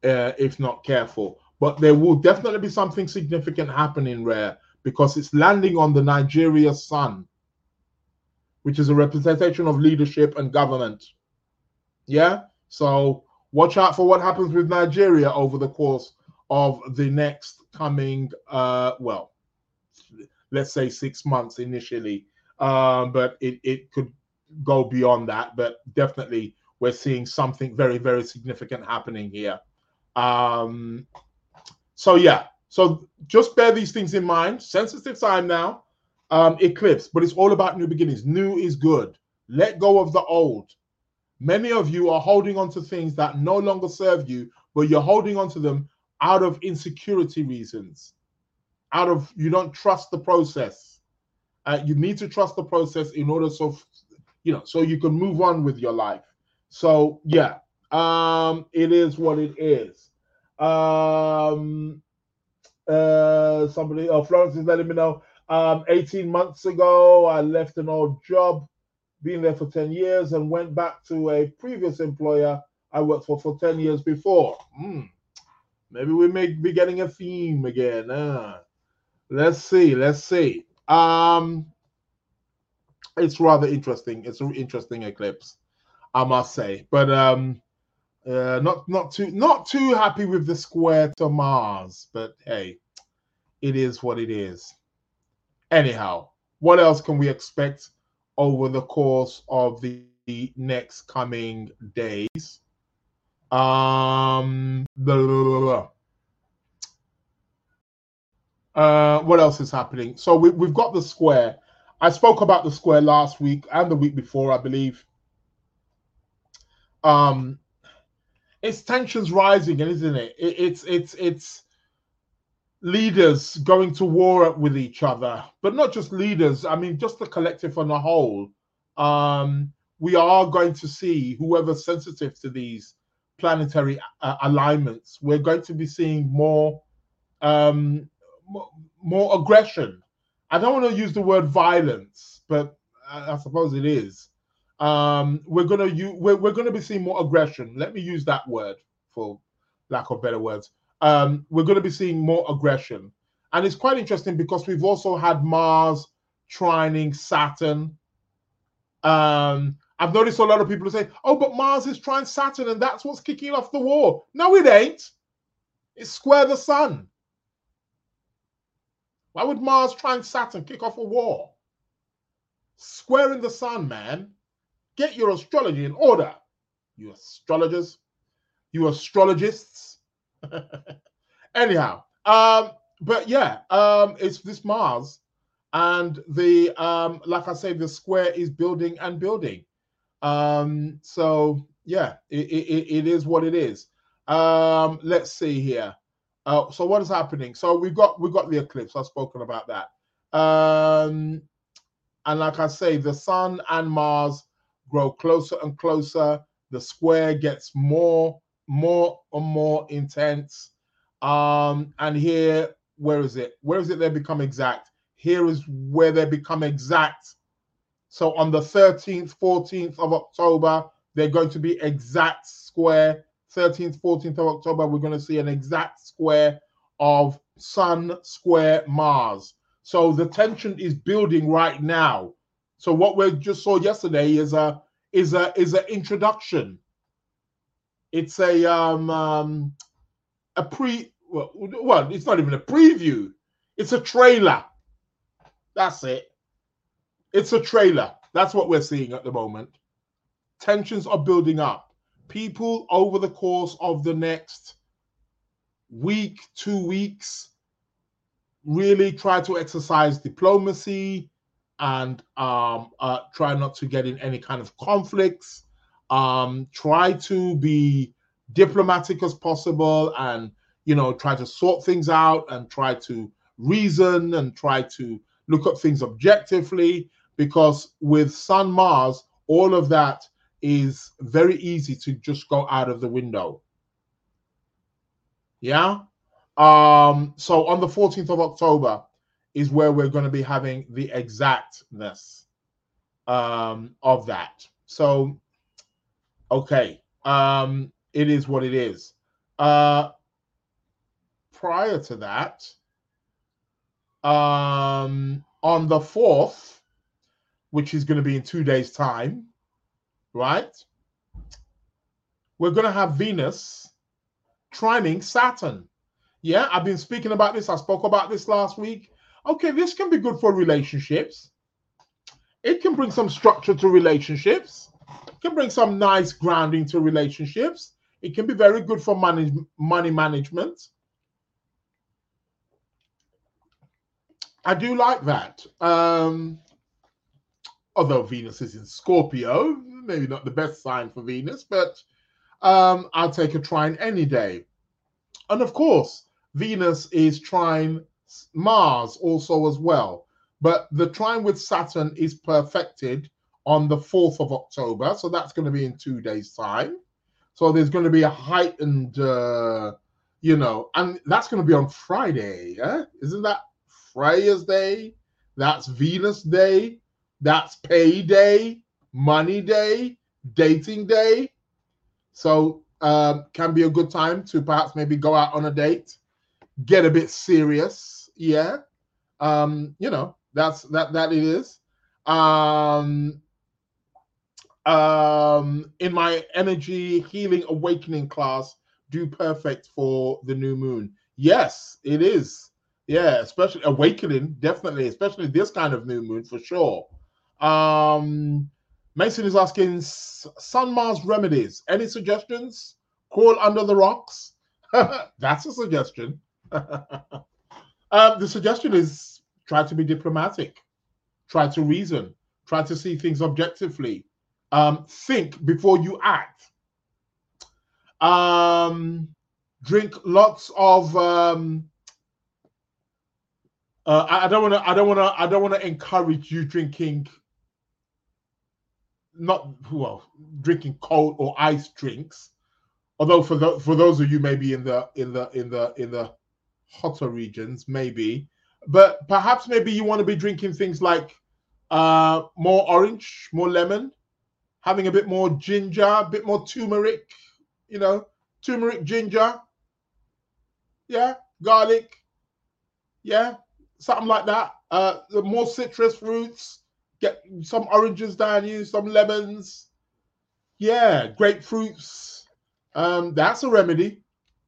uh, if not careful. But there will definitely be something significant happening, Rare, because it's landing on the Nigeria sun, which is a representation of leadership and government. Yeah? So watch out for what happens with Nigeria over the course of the next coming, uh, well, let's say six months initially. Um, but it, it could go beyond that. But definitely we're seeing something very, very significant happening here. Um, so, yeah. So just bear these things in mind. Sensitive time now. Um, eclipse, but it's all about new beginnings. New is good. Let go of the old. Many of you are holding on to things that no longer serve you, but you're holding on to them out of insecurity reasons. Out of, you don't trust the process. Uh, you need to trust the process in order so, you know, so you can move on with your life. So yeah, um, it is what it is. Um, uh, somebody, oh, Florence is letting me know. Um, eighteen months ago, I left an old job, been there for ten years, and went back to a previous employer I worked for for ten years before. Hmm. Maybe we may be getting a theme again. Uh, let's see. Let's see. Um, it's rather interesting. It's an interesting eclipse, I must say. But um, uh, not not too not too happy with the square to Mars. But hey, it is what it is. Anyhow, what else can we expect over the course of the next coming days? Um, blah, blah, blah, blah. Uh, what else is happening? So we, we've got the square. I spoke about the square last week and the week before, I believe. Um, it's tensions rising, isn't it? it it's it's it's leaders going to war with each other, but not just leaders. I mean, just the collective on the whole. Um, we are going to see whoever's sensitive to these planetary uh, alignments. We're going to be seeing more, um, more, more aggression. I don't want to use the word violence, but I, I suppose it is. Um, we're gonna use, we're, we're gonna be seeing more aggression. Let me use that word for lack of better words. Um, we're going to be seeing more aggression. And it's quite interesting because we've also had Mars trining Saturn. Um, I've noticed a lot of people say, oh, but Mars is trine Saturn and that's what's kicking off the war. No, it ain't. It's square the sun. Why would Mars trine Saturn kick off a war? Squaring the sun, man. Get your astrology in order. You astrologers. You astrologists. Anyhow, um, but yeah, um, it's this Mars, and the um, like I say, the square is building and building. Um, so yeah, it, it, it is what it is. Um, let's see here. Uh, so what is happening? So we've got we've got the eclipse. I've spoken about that. Um, and like I say, the sun and Mars grow closer and closer. The square gets more. more and more intense. Um, and here, where is it? Where is it they become exact? Here is where they become exact. So on the thirteenth, fourteenth of October, they're going to be exact square. thirteenth, fourteenth of October, we're going to see an exact square of Sun square Mars. So the tension is building right now. So what we just saw yesterday is a is a is an introduction. It's a um, um a pre well, well, it's not even a preview. It's a trailer. That's it. It's a trailer. That's what we're seeing at the moment. Tensions are building up. People over the course of the next week, two weeks, really try to exercise diplomacy and um, uh, try not to get in any kind of conflicts. Um, try to be diplomatic as possible, and you know, try to sort things out and try to reason and try to look at things objectively. Because with Sun Mars, all of that is very easy to just go out of the window. Yeah. Um, so on the fourteenth of October is where we're going to be having the exactness um, of that. So, okay, um, it is what it is. Uh, prior to that, um, on the fourth, which is going to be in two days' time, right? We're going to have Venus trining Saturn. Yeah, I've been speaking about this. I spoke about this last week. Okay, this can be good for relationships. It can bring some structure to relationships. It can bring some nice grounding to relationships. It can be very good for money, money management. I do like that. Um, although Venus is in Scorpio, maybe not the best sign for Venus, but um, I'll take a trine any day. And of course, Venus is trine Mars also as well. But the trine with Saturn is perfected on the fourth of October. So that's going to be in two days' time. So there's going to be a heightened, uh, you know, and that's going to be on Friday. Eh? Isn't that Freya's Day? That's Venus Day. That's pay day, money day, dating day. So uh, can be a good time to perhaps maybe go out on a date, get a bit serious. Yeah. Um, you know, that's that that it is. Um, um, in my energy healing awakening class, do perfect for the new moon. Yes, it is. Yeah, especially awakening, definitely, especially this kind of new moon for sure. Um, Mason is asking Sun Mars remedies. Any suggestions? Crawl under the rocks. That's a suggestion. um, the suggestion is try to be diplomatic, try to reason, try to see things objectively. Um, think before you act. Um, drink lots of. Um, uh, I, I don't want to. I don't want to. I don't want to encourage you drinking. Not well, drinking cold or ice drinks. Although for the, for those of you maybe in the in the in the in the hotter regions, maybe, but perhaps maybe you want to be drinking things like uh, more orange, more lemon, having a bit more ginger, a bit more turmeric, you know, turmeric, ginger, yeah, garlic, yeah, something like that. Uh, the more citrus fruits, get some oranges down you, some lemons, yeah, grapefruits. Um, that's a remedy.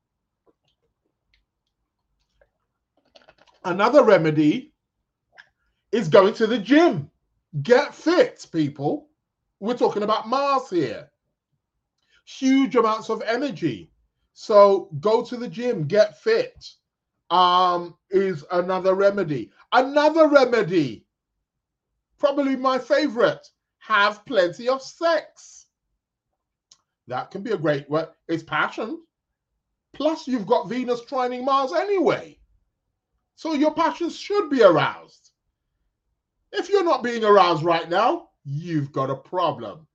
Another remedy is going to the gym. Get fit, people. We're talking about Mars here. Huge amounts of energy. So go to the gym, get fit. Um, is another remedy. Another remedy, probably my favorite, have plenty of sex. That can be a great way. It's passion. Plus, you've got Venus trining Mars anyway. So your passions should be aroused. If you're not being aroused right now, you've got a problem.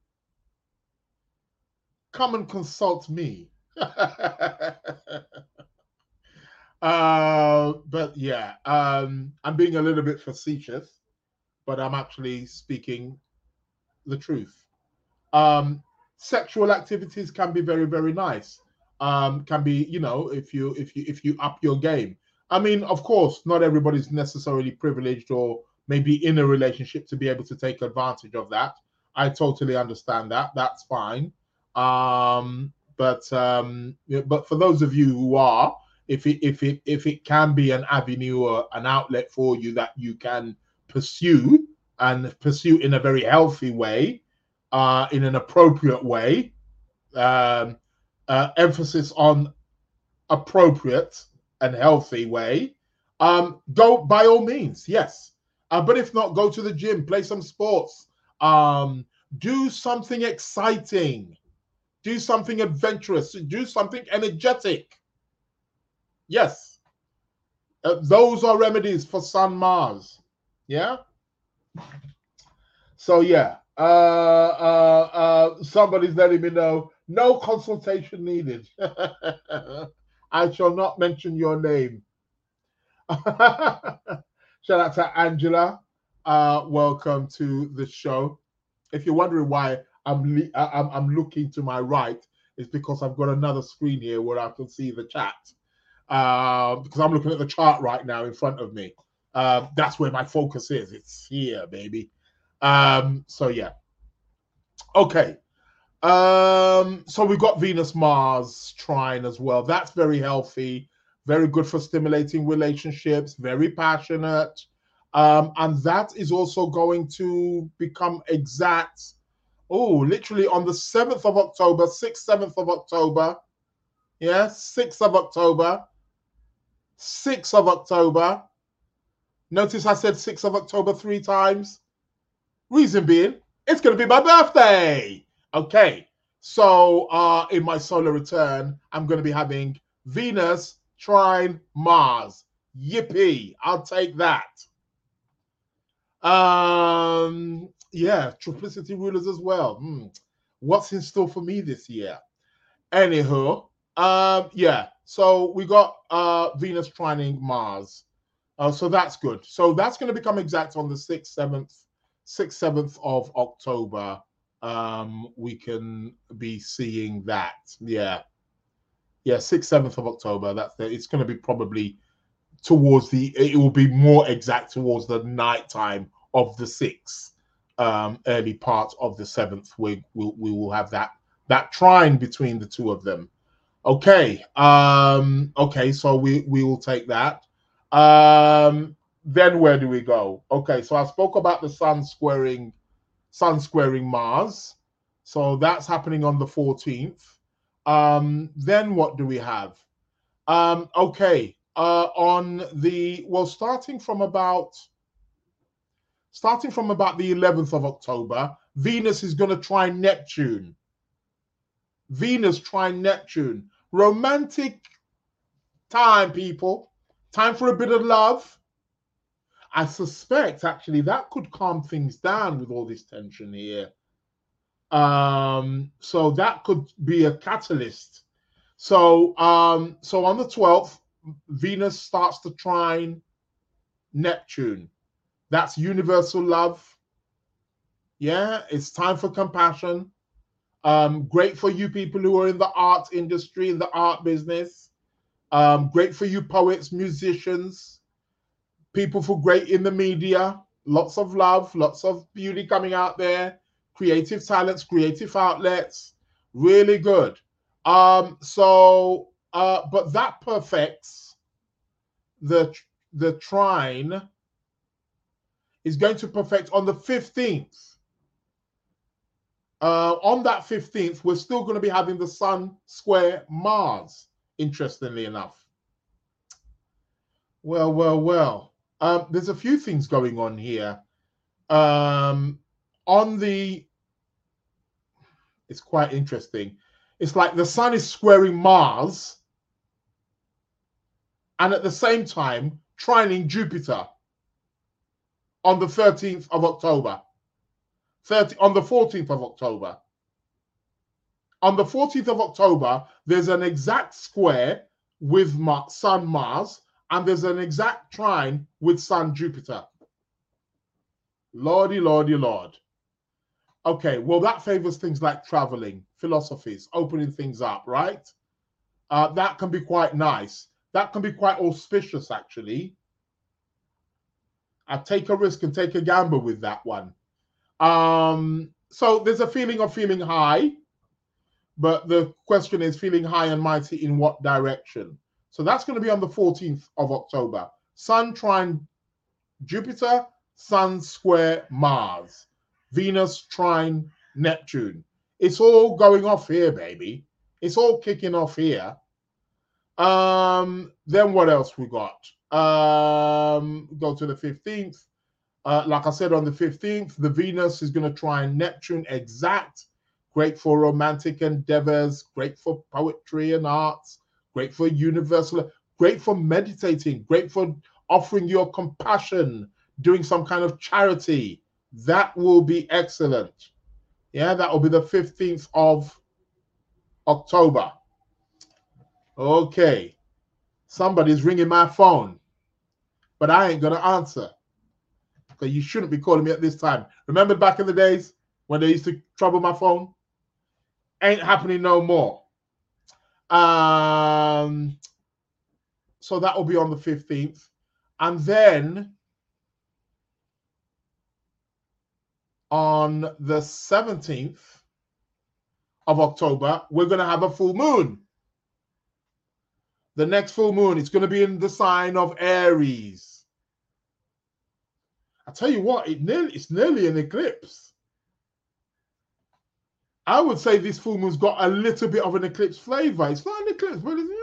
Come and consult me. uh, but yeah, um, I'm being a little bit facetious, but I'm actually speaking the truth. Um, sexual activities can be very, very nice. Um, can be, you know, if you if you if you up your game. I mean, of course, not everybody's necessarily privileged or maybe in a relationship to be able to take advantage of that. I totally understand that. That's fine. Um, but um, but for those of you who are, if it if it if it can be an avenue or an outlet for you that you can pursue and pursue in a very healthy way, uh, in an appropriate way, um, uh, emphasis on appropriate and healthy way, um, go by all means, yes. Uh, but if not, go to the gym, play some sports, um, do something exciting, do something adventurous, do something energetic. Yes, uh, those are remedies for Sun Mars. Yeah. So yeah, uh, uh, uh, somebody's letting me know no consultation needed. I shall not mention your name. Shout out to Angela. Uh, welcome to the show. If you're wondering why I'm, I'm I'm looking to my right, is because I've got another screen here where I can see the chat. Uh, because I'm looking at the chart right now in front of me. Uh, that's where my focus is. It's here, baby. Um, so yeah. Okay. Um, so we've got Venus Mars trine as well. That's very healthy, very good for stimulating relationships, very passionate. Um, and that is also going to become exact. Oh, literally on the seventh of October, sixth, seventh of October. Yeah, sixth of October. sixth of October. Notice I said sixth of October three times. Reason being, it's going to be my birthday. Okay, so uh, in my solar return, I'm going to be having Venus trine Mars. Yippee, I'll take that. Um, yeah, triplicity rulers as well. Hmm. What's in store for me this year? Anywho, um, yeah, so we got uh, Venus trining Mars. Uh, so that's good. So that's going to become exact on the sixth, seventh, sixth, seventh of October. Um, we can be seeing that. Yeah. Yeah, sixth, seventh of October. That's the, it's going to be probably towards the, it will be more exact towards the night time of the sixth, um, early part of the seventh. We, we, we will have that, that trine between the two of them. Okay. Um, okay. So we, we will take that. Um, then where do we go? Okay, so I spoke about the sun squaring, sun squaring Mars. So that's happening on the fourteenth. Um, then what do we have? Um, okay, uh, on the, well, starting from about, starting from about the eleventh of October, Venus is going to trine Neptune. Venus trine Neptune. Romantic time, people. Time for a bit of love. I suspect, actually, that could calm things down with all this tension here. Um, so that could be a catalyst. So, um, so on the twelfth, Venus starts to trine Neptune. That's universal love. Yeah, it's time for compassion. Um, great for you people who are in the art industry, in the art business. Um, great for you poets, musicians, people who are great in the media. Lots of love, lots of beauty coming out there. Creative talents, creative outlets. Really good. Um, so, uh, but that perfects the, the trine is going to perfect on the fifteenth. Uh, on that fifteenth, we're still going to be having the sun square Mars, interestingly enough. Well, well, well. Um, there's a few things going on here. Um, on the, it's quite interesting. It's like the sun is squaring Mars and at the same time trining Jupiter on the thirteenth of October. thirty, on the fourteenth of October. On the fourteenth of October, there's an exact square with Mar Sun Mars, and there's an exact trine with Sun Jupiter. Lordy, lordy, lord. Okay, well, that favors things like traveling, philosophies, opening things up, right? Uh, that can be quite nice. That can be quite auspicious, actually. I take a risk and take a gamble with that one. Um, so there's a feeling of feeling high, but the question is feeling high and mighty in what direction? So that's going to be on the fourteenth of October. Sun trine Jupiter, Sun square Mars, Venus trine Neptune. It's all going off here, baby. It's all kicking off here. Um, then what else we got? Um, go to the fifteenth. Uh, like I said, on the fifteenth, the Venus is going to trine Neptune exact. Great for romantic endeavors, great for poetry and arts, great for universal, great for meditating, great for offering your compassion, doing some kind of charity. That will be excellent. Yeah, that will be the fifteenth of October. Okay. Somebody's ringing my phone, but I ain't going to answer. Because you shouldn't be calling me at this time. Remember back in the days when they used to trouble my phone? Ain't happening no more. Um, so that will be on the fifteenth. And then on the seventeenth of October, we're going to have a full moon. The next full moon, it's going to be in the sign of Aries. I tell you what, it nearly, it's nearly an eclipse. I would say this full moon's got a little bit of an eclipse flavor. It's not an eclipse, but it's,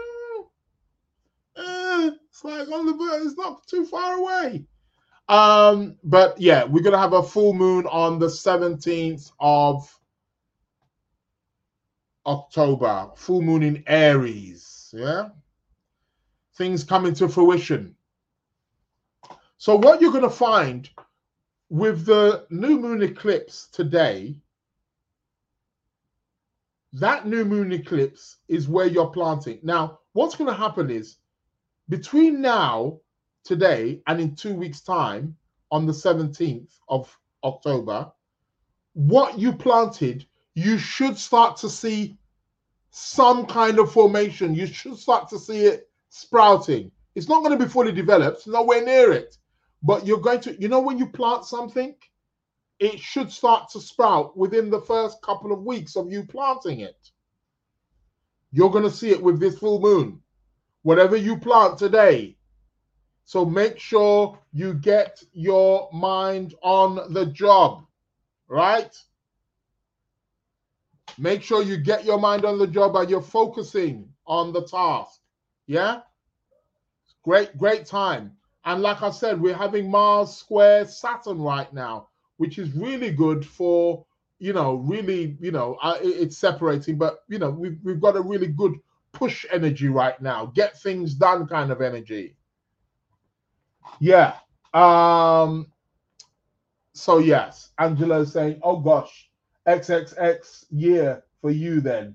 uh, it's like on the, it's not too far away. Um, but yeah, we're going to have a full moon on the seventeenth of October. Full moon in Aries. Yeah. Things coming to fruition. So what you're going to find with the new moon eclipse today, that new moon eclipse is where you're planting. Now, what's going to happen is between now, today, and in two weeks' time, on the seventeenth of October, what you planted, you should start to see some kind of formation. You should start to see it sprouting. It's not going to be fully developed, nowhere near it. But you're going to, you know, when you plant something, it should start to sprout within the first couple of weeks of you planting it. You're going to see it with this full moon. Whatever you plant today. So make sure you get your mind on the job, right? Make sure you get your mind on the job and you're focusing on the task. Yeah? Great, great time. And like I said, we're having Mars square Saturn right now, which is really good for, you know, really, you know, uh, it's separating, but, you know, we've, we've got a really good push energy right now. Get things done kind of energy. Yeah. Um, so, yes, Angela is saying, oh, gosh, X X X year for you then.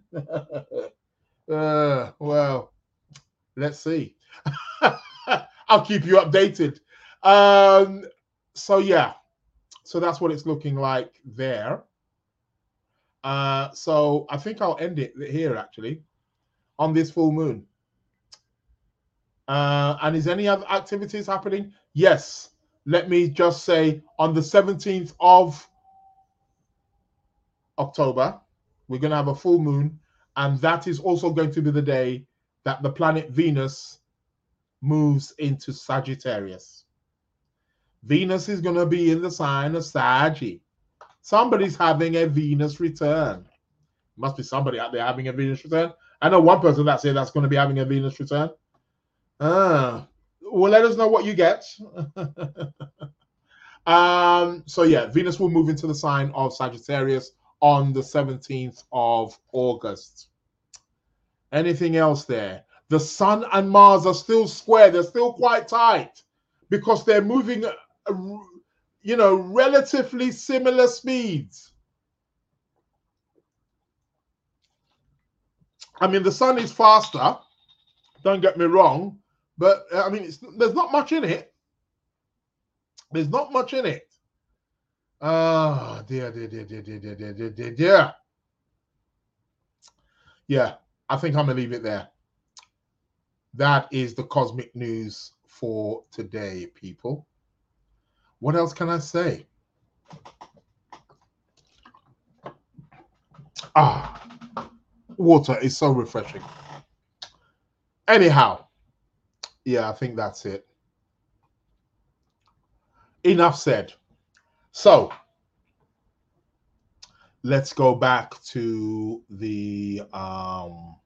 uh, well, let's see. I'll keep you updated. Um, so, yeah. So that's what it's looking like there. Uh, so I think I'll end it here, actually, on this full moon. Uh, and is any other activities happening? Yes. Let me just say on the seventeenth of October, we're going to have a full moon. And that is also going to be the day that the planet Venus moves into Sagittarius. Venus is going to be in the sign of Saggy. Somebody's having a Venus return. Must be somebody out there having a Venus return. I know one person that said that's going to be having a Venus return. Ah, well, let us know what you get. um, so yeah, Venus will move into the sign of Sagittarius on the seventeenth of August. Anything else there? The Sun and Mars are still square. They're still quite tight because they're moving, you know, relatively similar speeds. I mean, the Sun is faster. Don't get me wrong. But, I mean, it's, there's not much in it. There's not much in it. Oh, dear, dear, dear, dear, dear, dear, dear, dear, dear. Yeah, I think I'm going to leave it there. That is the cosmic news for today, people. What else can I say? Ah, water is so refreshing. Anyhow, yeah, I think that's it. Enough said. So, let's go back to the... Um,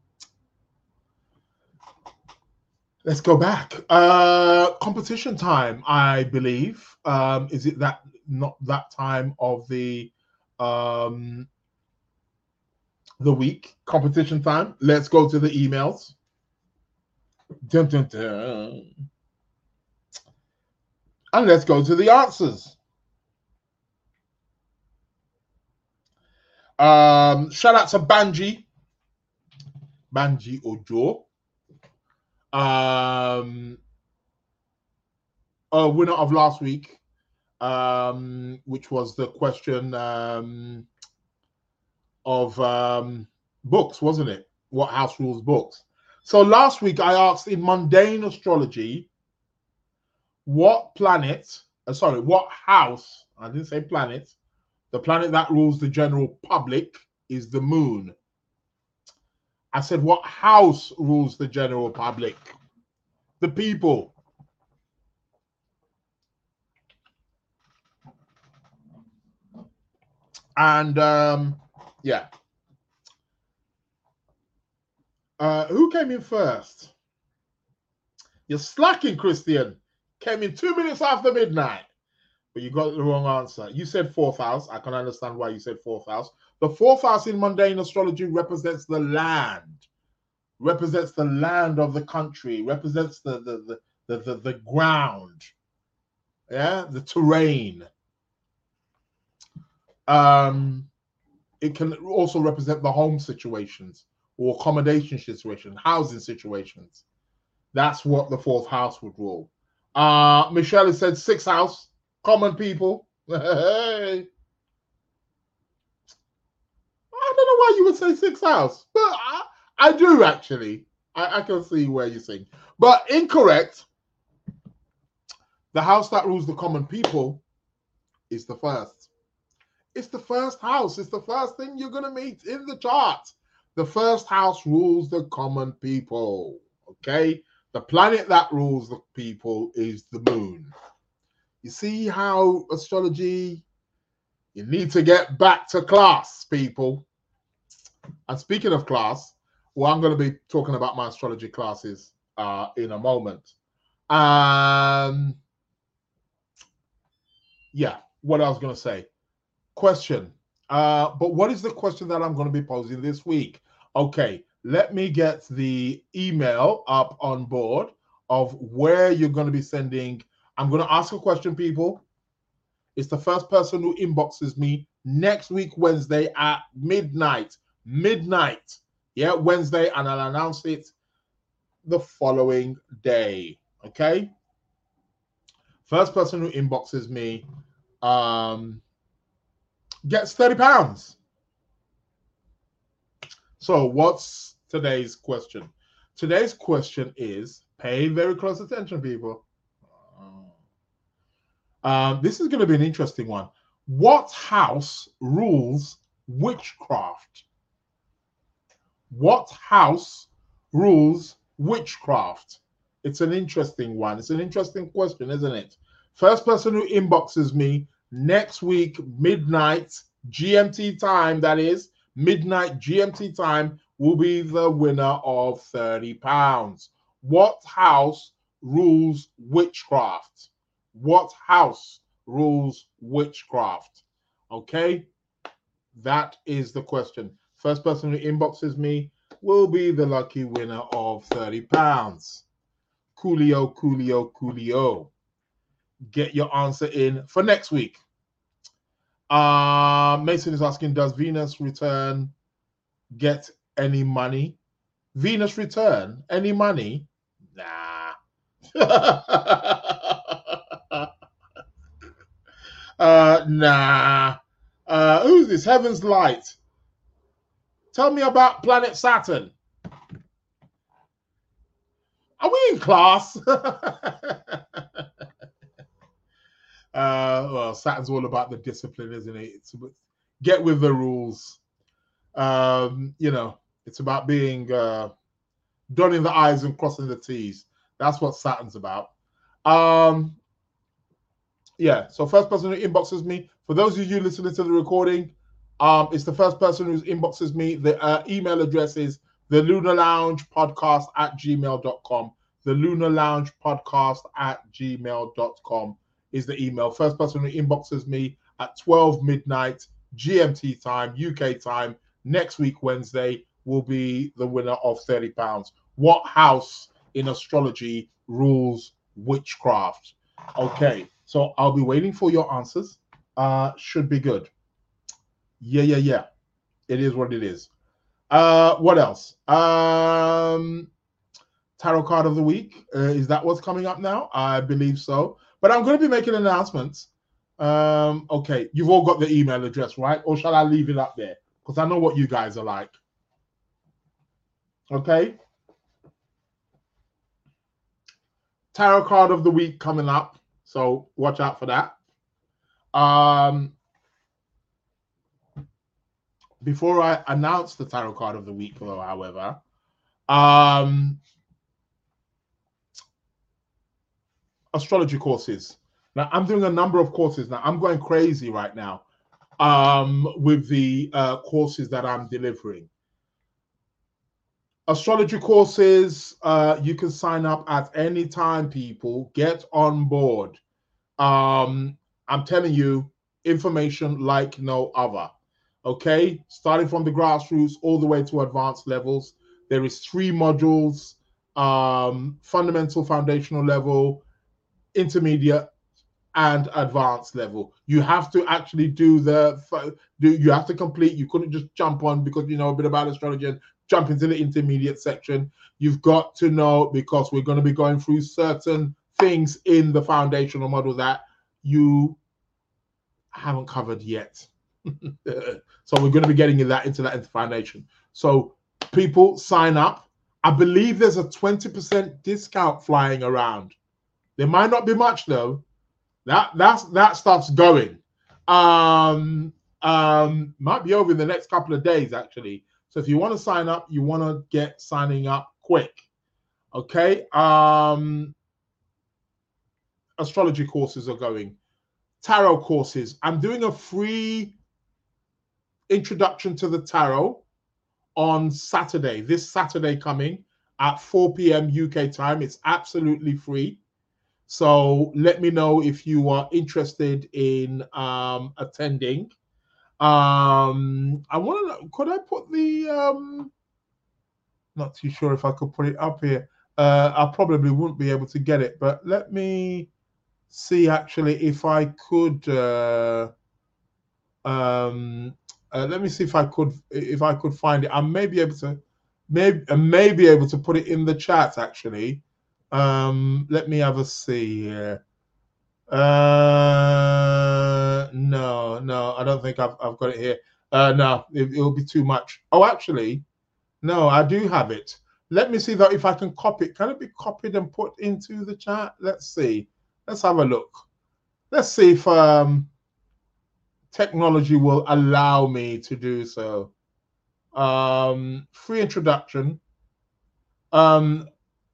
Let's go back. Uh, competition time, I believe. Um, is it that not that time of the um, the week? Competition time. Let's go to the emails. Dun, dun, dun. And let's go to the answers. Um, shout out to Banji. Banji Ojo. Um, a winner of last week, um, which was the question um, of um, books, wasn't it? what house rules books. So last week I asked in mundane astrology, what planet, uh, sorry, what house, I didn't say planet, the planet that rules the general public is the moon. I said, what house rules the general public? The people. And um, yeah. Uh, who came in first? You're slacking, Christian. Came in two minutes after midnight. But you got the wrong answer. You said fourth house. I can understand why you said fourth house. The fourth house in mundane astrology represents the land, represents the land of the country, represents the the the the, the, the ground, yeah, the terrain. Um, it can also represent the home situations or accommodation situations, housing situations. That's what the fourth house would rule. Uh, Michelle has said sixth house, common people. Hey. I don't know why you would say sixth house, but I, I do actually. I, I can see where you're saying. But incorrect. The house that rules the common people is the first. It's the first house. It's the first thing you're going to meet in the chart. The first house rules the common people. Okay? The planet that rules the people is the moon. You see how astrology, you need to get back to class, people. And speaking of class, well, I'm going to be talking about my astrology classes uh, in a moment. Um, yeah, what I was going to say. Question. Uh, but what is the question that I'm going to be posing this week? Okay, let me get the email up on board of where you're going to be sending. I'm going to ask a question, people. It's the first person who inboxes me next week, Wednesday at midnight. Midnight. Yeah, Wednesday, and I'll announce it the following day. Okay? First person who inboxes me um, gets thirty pounds. So what's today's question? Today's question is, pay very close attention, people. Um, this is going to be an interesting one. What house rules witchcraft? What house rules witchcraft? It's an interesting one. It's an interesting question, isn't it? First person who inboxes me next week, midnight G M T time, that is, midnight G M T time, will be the winner of thirty pounds. What house rules witchcraft? What house rules witchcraft? Okay, that is the question. First person who inboxes me will be the lucky winner of thirty pounds. Coolio, coolio, coolio. Get your answer in for next week. Uh, Mason is asking, does Venus return get any money? Venus return any money? Nah. uh, nah. Uh, who's this? Heaven's Light. Tell me about planet Saturn. Are we in class? Uh, well, Saturn's all about the discipline, isn't it? It's about, get with the rules. Um, you know, it's about being uh, dotting the I's and crossing the T's. That's what Saturn's about. Um, yeah, so first person who inboxes me, for those of you listening to the recording, um, it's the first person who inboxes me. The uh, email address is the Lunar Lounge Podcast at gmail dot com. The Lunar Lounge Podcast at gmail dot com. is the email. First person who inboxes me at twelve midnight G M T time, U K time, next week, Wednesday, will be the winner of thirty pounds. What house in astrology rules witchcraft? Okay, so I'll be waiting for your answers. Uh, should be good. Yeah, yeah, yeah. It is what it is. Uh, what else? Um, tarot card of the week. Uh, is that what's coming up now? I believe so. But I'm going to be making announcements. Um, okay, you've all got the email address, right? Or shall I leave it up there? Because I know what you guys are like. Okay. Tarot card of the week coming up, so watch out for that. Um, before I announce the tarot card of the week, though, however, um, astrology courses. Now, I'm doing a number of courses now. I'm going crazy right now um, with the uh, courses that I'm delivering. Astrology courses, uh, you can sign up at any time, people. Get on board. Um, I'm telling you, information like no other. Okay, starting from the grassroots all the way to advanced levels. There is three modules: um, fundamental, foundational level, intermediate, and advanced level. You have to actually do the do. You have to complete. You couldn't just jump on because you know a bit about astrology and jump into the intermediate section. You've got to know, because we're going to be going through certain things in the foundational model that you haven't covered yet. So we're going to be getting in that into that into foundation. So people sign up. I believe there's a twenty percent discount flying around. There might not be much though. That that's that starts going. Um, um, might be over in the next couple of days actually. So if you want to sign up, you want to get signing up quick. Okay. Um, astrology courses are going. Tarot courses. I'm doing a free introduction to the tarot on Saturday. This Saturday coming at four p m U K time. It's absolutely free. So let me know if you are interested in um, attending. Um, I want to know, could I put the, um, not too sure if I could put it up here. Uh, I probably wouldn't be able to get it, but let me see actually if I could, uh, um, uh, let me see if I could, if I could find it. I may be able to, maybe, I may be able to put it in the chat actually. Um, let me have a see here. Uh, no, no, I don't think I've, I've got it here. Uh, no, it, it'll be too much. Oh, actually, no, I do have it. Let me see though if I can copy it. Can it be copied and put into the chat? Let's see. Let's have a look. Let's see if um, technology will allow me to do so. Um, free introduction. Um,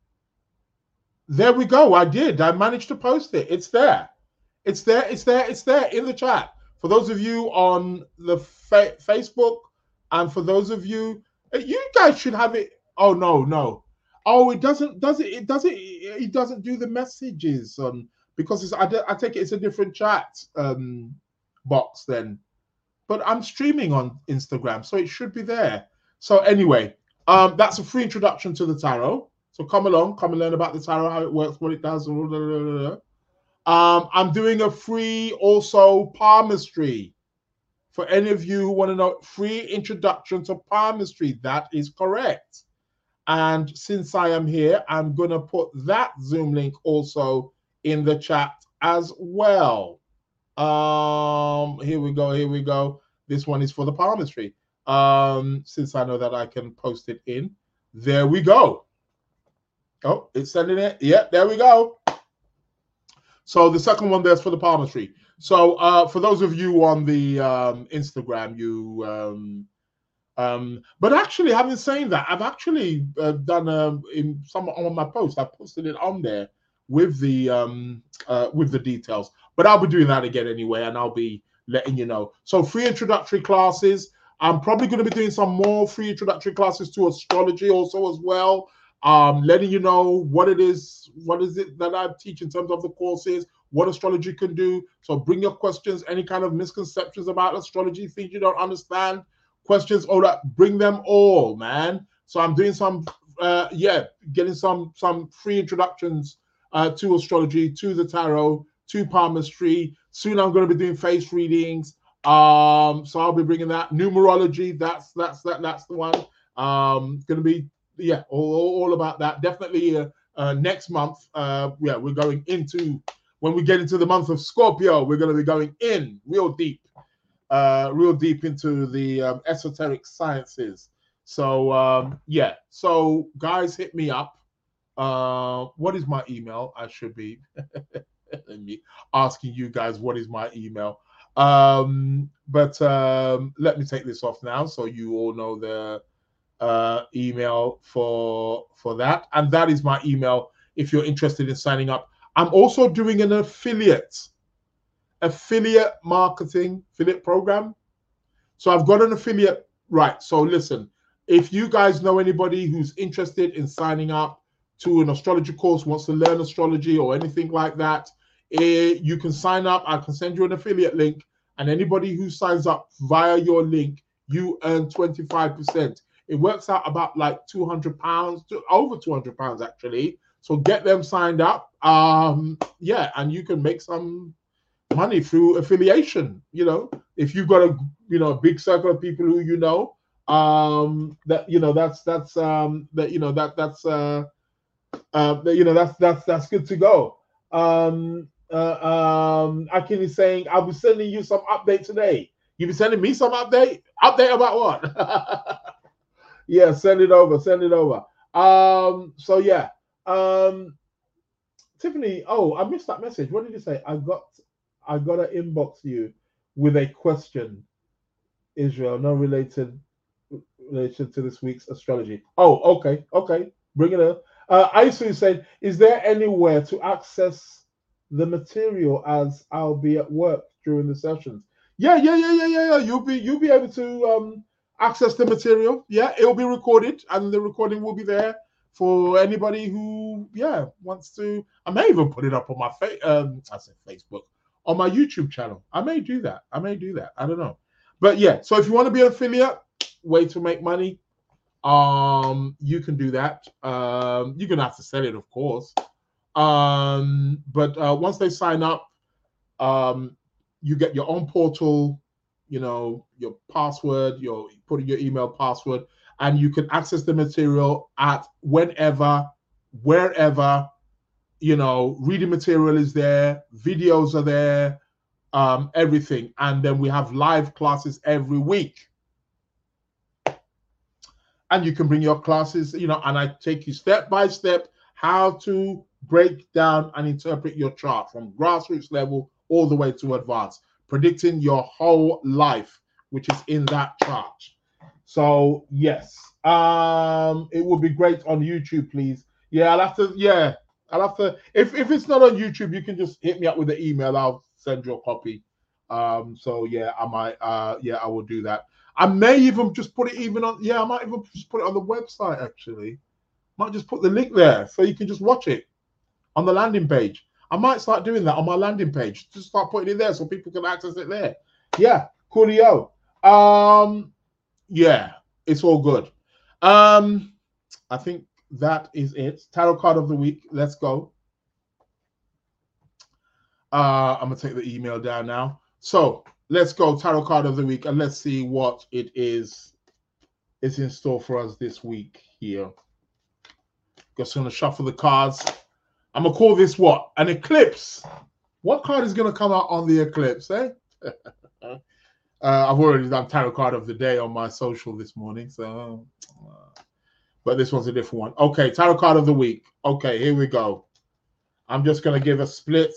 There we go. I did. I managed to post it. It's there. It's there. It's there. It's there in the chat. For those of you on the fa Facebook, and for those of you, you guys should have it. Oh no, no. Oh, it doesn't. Does it? It doesn't. It doesn't do the messages on because it's. I, I take it it's a different chat um, box then. But I'm streaming on Instagram, so it should be there. So anyway, um, that's a free introduction to the tarot. So come along, come and learn about the tarot, how it works, what it does. Blah, blah, blah, blah. Um, I'm doing a free also palmistry. For any of you who want to know, free introduction to palmistry. That is correct. And since I am here, I'm going to put that Zoom link also in the chat as well. Um, here we go, here we go. This one is for the palmistry. Um, since I know that I can post it in. There we go. Oh, it's sending it. Yeah, there we go. So the second one there's for the palmistry. So uh, for those of you on the um, Instagram, you, um, um, but actually, having saying that, I've actually uh, done uh, in some on my post. I posted it on there with the um, uh, with the details. But I'll be doing that again anyway, and I'll be letting you know. So free introductory classes. I'm probably going to be doing some more free introductory classes to astrology also as well. Um, letting you know what it is, what is it that I teach in terms of the courses, what astrology can do. So bring your questions, any kind of misconceptions about astrology, things you don't understand, questions, all that, bring them all, man. So I'm doing some, uh, yeah, getting some some free introductions uh, to astrology, to the tarot, to palmistry. Soon I'm going to be doing face readings. Um, so I'll be bringing that numerology. That's that's that that's the one. Um, going to be. Yeah, all, all about that. Definitely uh, uh, next month, uh, yeah, we're going into, when we get into the month of Scorpio, we're going to be going in real deep, uh, real deep into the um, esoteric sciences. So um, yeah. So guys, hit me up. Uh, what is my email? I should be me asking you guys what is my email. Um, but um, let me take this off now, so you all know the uh, email for for that, and that is my email if you're interested in signing up. I'm also doing an affiliate affiliate marketing affiliate program. So I've got an affiliate, right? So listen, if you guys know anybody who's interested in signing up to an astrology course, wants to learn astrology or anything like that, eh, you can sign up. I can send you an affiliate link, and anybody who signs up via your link, you earn twenty-five percent. It works out about like two hundred pounds, to over two hundred pounds actually. So get them signed up. Um, yeah, and you can make some money through affiliation. You know, if you've got a you know a big circle of people who you know, um, that you know that's that's um, that you know that that's uh, uh, that, you know that's that's that's good to go. Um, uh, um, Akin is saying, I'll be sending you some update today. You be sending me some update? Update about what? Yeah, send it over. Send it over. Um, so yeah. Um, Tiffany, oh, I missed that message. What did you say? I got I got to inbox you with a question. Israel, no related relation to this week's astrology. Oh, okay, okay. Bring it up. Uh, Isu said, is there anywhere to access the material as I'll be at work during the sessions? Yeah, yeah, yeah, yeah, yeah, yeah. You'll be you'll be able to um access the material. Yeah, it'll be recorded, and the recording will be there for anybody who, yeah, wants to. I may even put it up on my fa- um, I said Facebook, on my YouTube channel. I may do that. I may do that. I don't know, but yeah. So if you want to be an affiliate, way to make money, um, you can do that. Um, you're gonna have to sell it, of course. Um, but uh, once they sign up, um, you get your own portal. You know, your password, your put in your email password, and you can access the material at whenever, wherever. You know, reading material is there, videos are there, um, everything. And then we have live classes every week. And you can bring your classes, you know, and I take you step by step how to break down and interpret your chart from grassroots level all the way to advanced, predicting your whole life, which is in that chart. So yes, um, it would be great on YouTube, please. Yeah, I'll have to. Yeah, I'll have to. If if it's not on YouTube, you can just hit me up with the email. I'll send you a copy. Um, so yeah, I might. Uh, yeah, I will do that. I may even just put it even on. Yeah, I might even just put it on the website. Actually, might just put the link there so you can just watch it on the landing page. I might start doing that on my landing page. Just start putting it there so people can access it there. Yeah, coolio. Um. Yeah, it's all good. Um, I think that is it. Tarot card of the week. Let's go. Uh, I'm gonna take the email down now. So let's go. Tarot card of the week, and let's see what it is is in store for us this week here. Just gonna shuffle the cards. I'm gonna call this what? An eclipse. What card is gonna come out on the eclipse, eh? Uh, I've already done tarot card of the day on my social this morning, so uh, but this one's a different one. Okay, tarot card of the week. Okay, here we go. I'm just gonna give a split.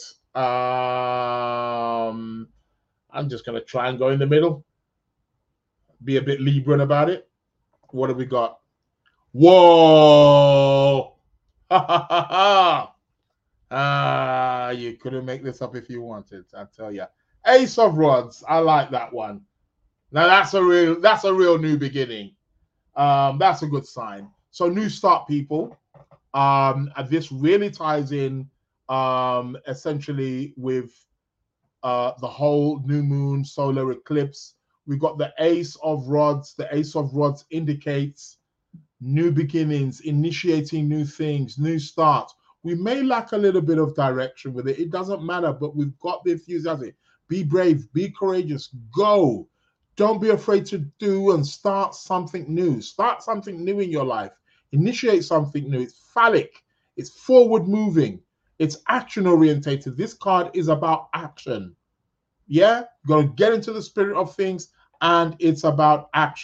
Um, I'm just gonna try and go in the middle. Be a bit Libran about it. What have we got? Whoa! Ha ha ha ha! Ah, you couldn't make this up if you wanted. I tell you. Ace of Rods. I like that one. Now that's a real that's a real new beginning. Um, that's a good sign. So new start, people. Um, and this really ties in um, essentially with uh, the whole new moon solar eclipse. We got the Ace of Rods. The Ace of Rods indicates new beginnings, initiating new things, new starts. We may lack a little bit of direction with it. It doesn't matter, but we've got the enthusiasm. Be brave, be courageous, go. Don't be afraid to do and start something new. Start something new in your life. Initiate something new. It's phallic. It's forward moving. It's action orientated. This card is about action. Yeah, you're going to get into the spirit of things, and it's about action.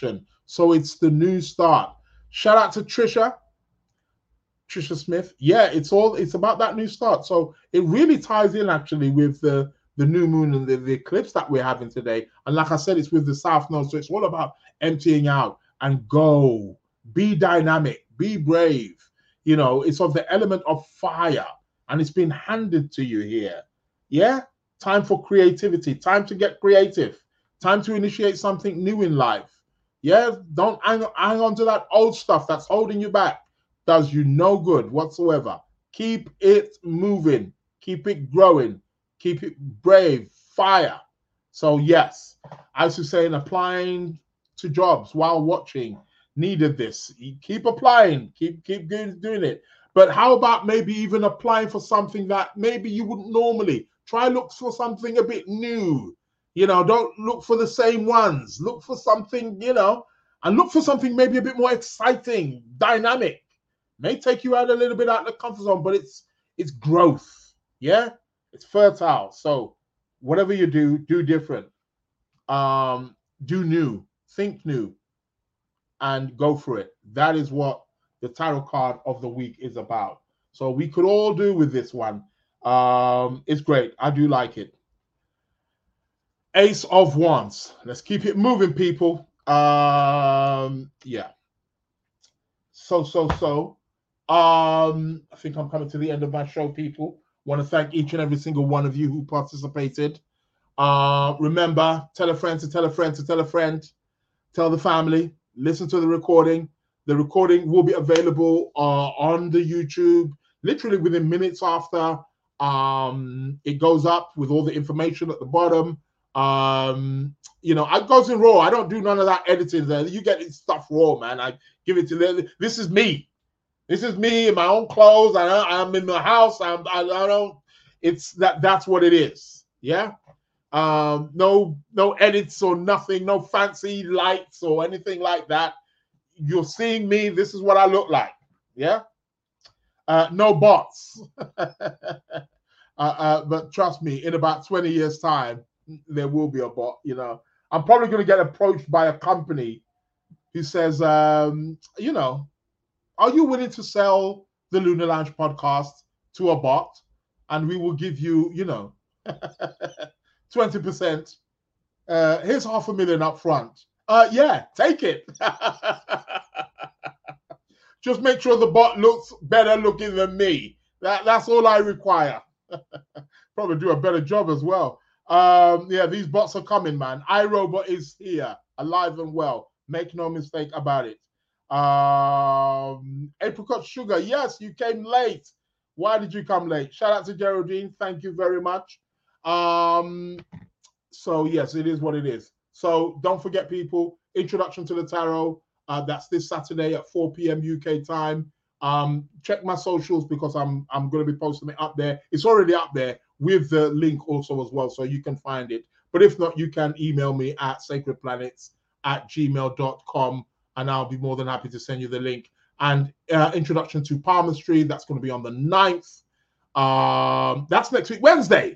So it's the new start. Shout out to Trisha, Trisha Smith. Yeah, it's all it's about that new start. So it really ties in actually with the the new moon and the, the eclipse that we're having today. And like I said, it's with the South Node. So it's all about emptying out and go. Be dynamic, be brave. You know, it's of the element of fire, and it's been handed to you here. Yeah, time for creativity, time to get creative, time to initiate something new in life. Yeah, don't hang, hang on to that old stuff that's holding you back. Does you no good whatsoever. Keep it moving, keep it growing, keep it brave, fire. So yes, I was saying, applying to jobs while watching needed this. Keep applying, keep keep doing it. But how about maybe even applying for something that maybe you wouldn't normally? Try look for something a bit new. You know, don't look for the same ones. Look for something, you know, and look for something maybe a bit more exciting, dynamic. May take you out a little bit out of the comfort zone, but it's it's growth. Yeah, it's fertile. So whatever you do, do different. Um, do new, think new, and go for it. That is what the tarot card of the week is about. So we could all do with this one. Um, it's great. I do like it. Ace of Wands. Let's keep it moving, people. Um, yeah. So, so, so. Um, I think I'm coming to the end of my show, people. Want to thank each and every single one of you who participated. Uh, remember, tell a friend to tell a friend to tell a friend. Tell the family. Listen to the recording. The recording will be available uh, on the YouTube literally within minutes after um, it goes up with all the information at the bottom. Um, you know, it goes in raw. I don't do none of that editing there. You get this stuff raw, man. I give it to them. This is me. This is me in my own clothes. I, I'm in my house. I'm, I, I don't. It's that. That's what it is. Yeah. Um, no, no edits or nothing. No fancy lights or anything like that. You're seeing me. This is what I look like. Yeah. Uh, no bots. uh, uh, but trust me, in about twenty years' time, there will be a bot. You know, I'm probably going to get approached by a company who says, um, you know, are you willing to sell the Lunar Lounge podcast to a bot? And we will give you, you know, twenty percent. Uh, here's half a million up front. Uh, yeah, take it. Just make sure the bot looks better looking than me. That, that's all I require. Probably do a better job as well. Um, yeah, these bots are coming, man. iRobot is here, alive and well. Make no mistake about it. Um, Apricot Sugar, yes, you came late. Why did you come late? Shout out to Geraldine. Thank you very much. Um, so, yes, it is what it is. So, don't forget, people, Introduction to the Tarot. Uh, that's this Saturday at four p m U K time. Um, check my socials because I'm I'm going to be posting it up there. It's already up there with the link also as well, so you can find it. But if not, you can email me at sacred planets at gmail dot com, and I'll be more than happy to send you the link. And uh, Introduction to Palmistry, that's going to be on the ninth. Um, that's next week, Wednesday.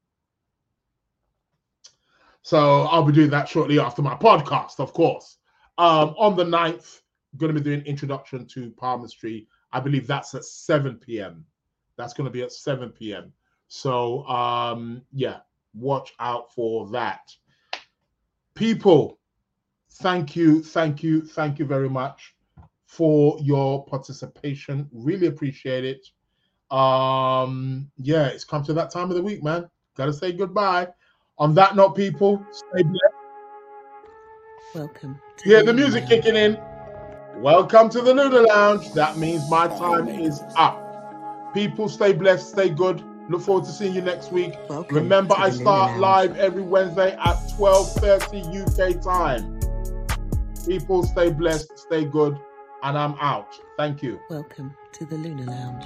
So I'll be doing that shortly after my podcast, of course. Um, on the ninth, I'm going to be doing Introduction to Palmistry. I believe that's at seven p m That's going to be at seven p m So, um, yeah, watch out for that. People, thank you, thank you, thank you very much for your participation. Really appreciate it. Um, yeah, it's come to that time of the week, man. Got to say goodbye. On that note, people, stay blessed. Welcome. To Hear the the music Lunar kicking in. Welcome to the Lunar Lounge. That means my time is up. People, stay blessed, stay good. Look forward to seeing you next week. Welcome Remember, to I the Lunar start Lounge. live every Wednesday at twelve thirty U K time. People, stay blessed, stay good, and I'm out. Thank you. Welcome to the Lunar Lounge.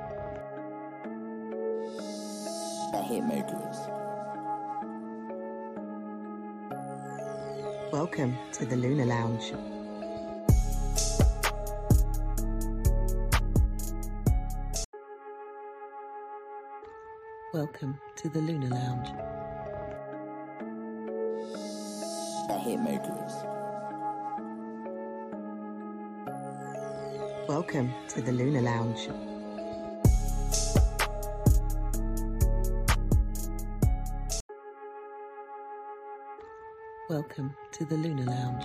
The Hitmakers. Welcome to the Lunar Lounge. Welcome to the Lunar Lounge. The Hitmakers. Welcome to the Lunar Lounge. Welcome to the Lunar Lounge.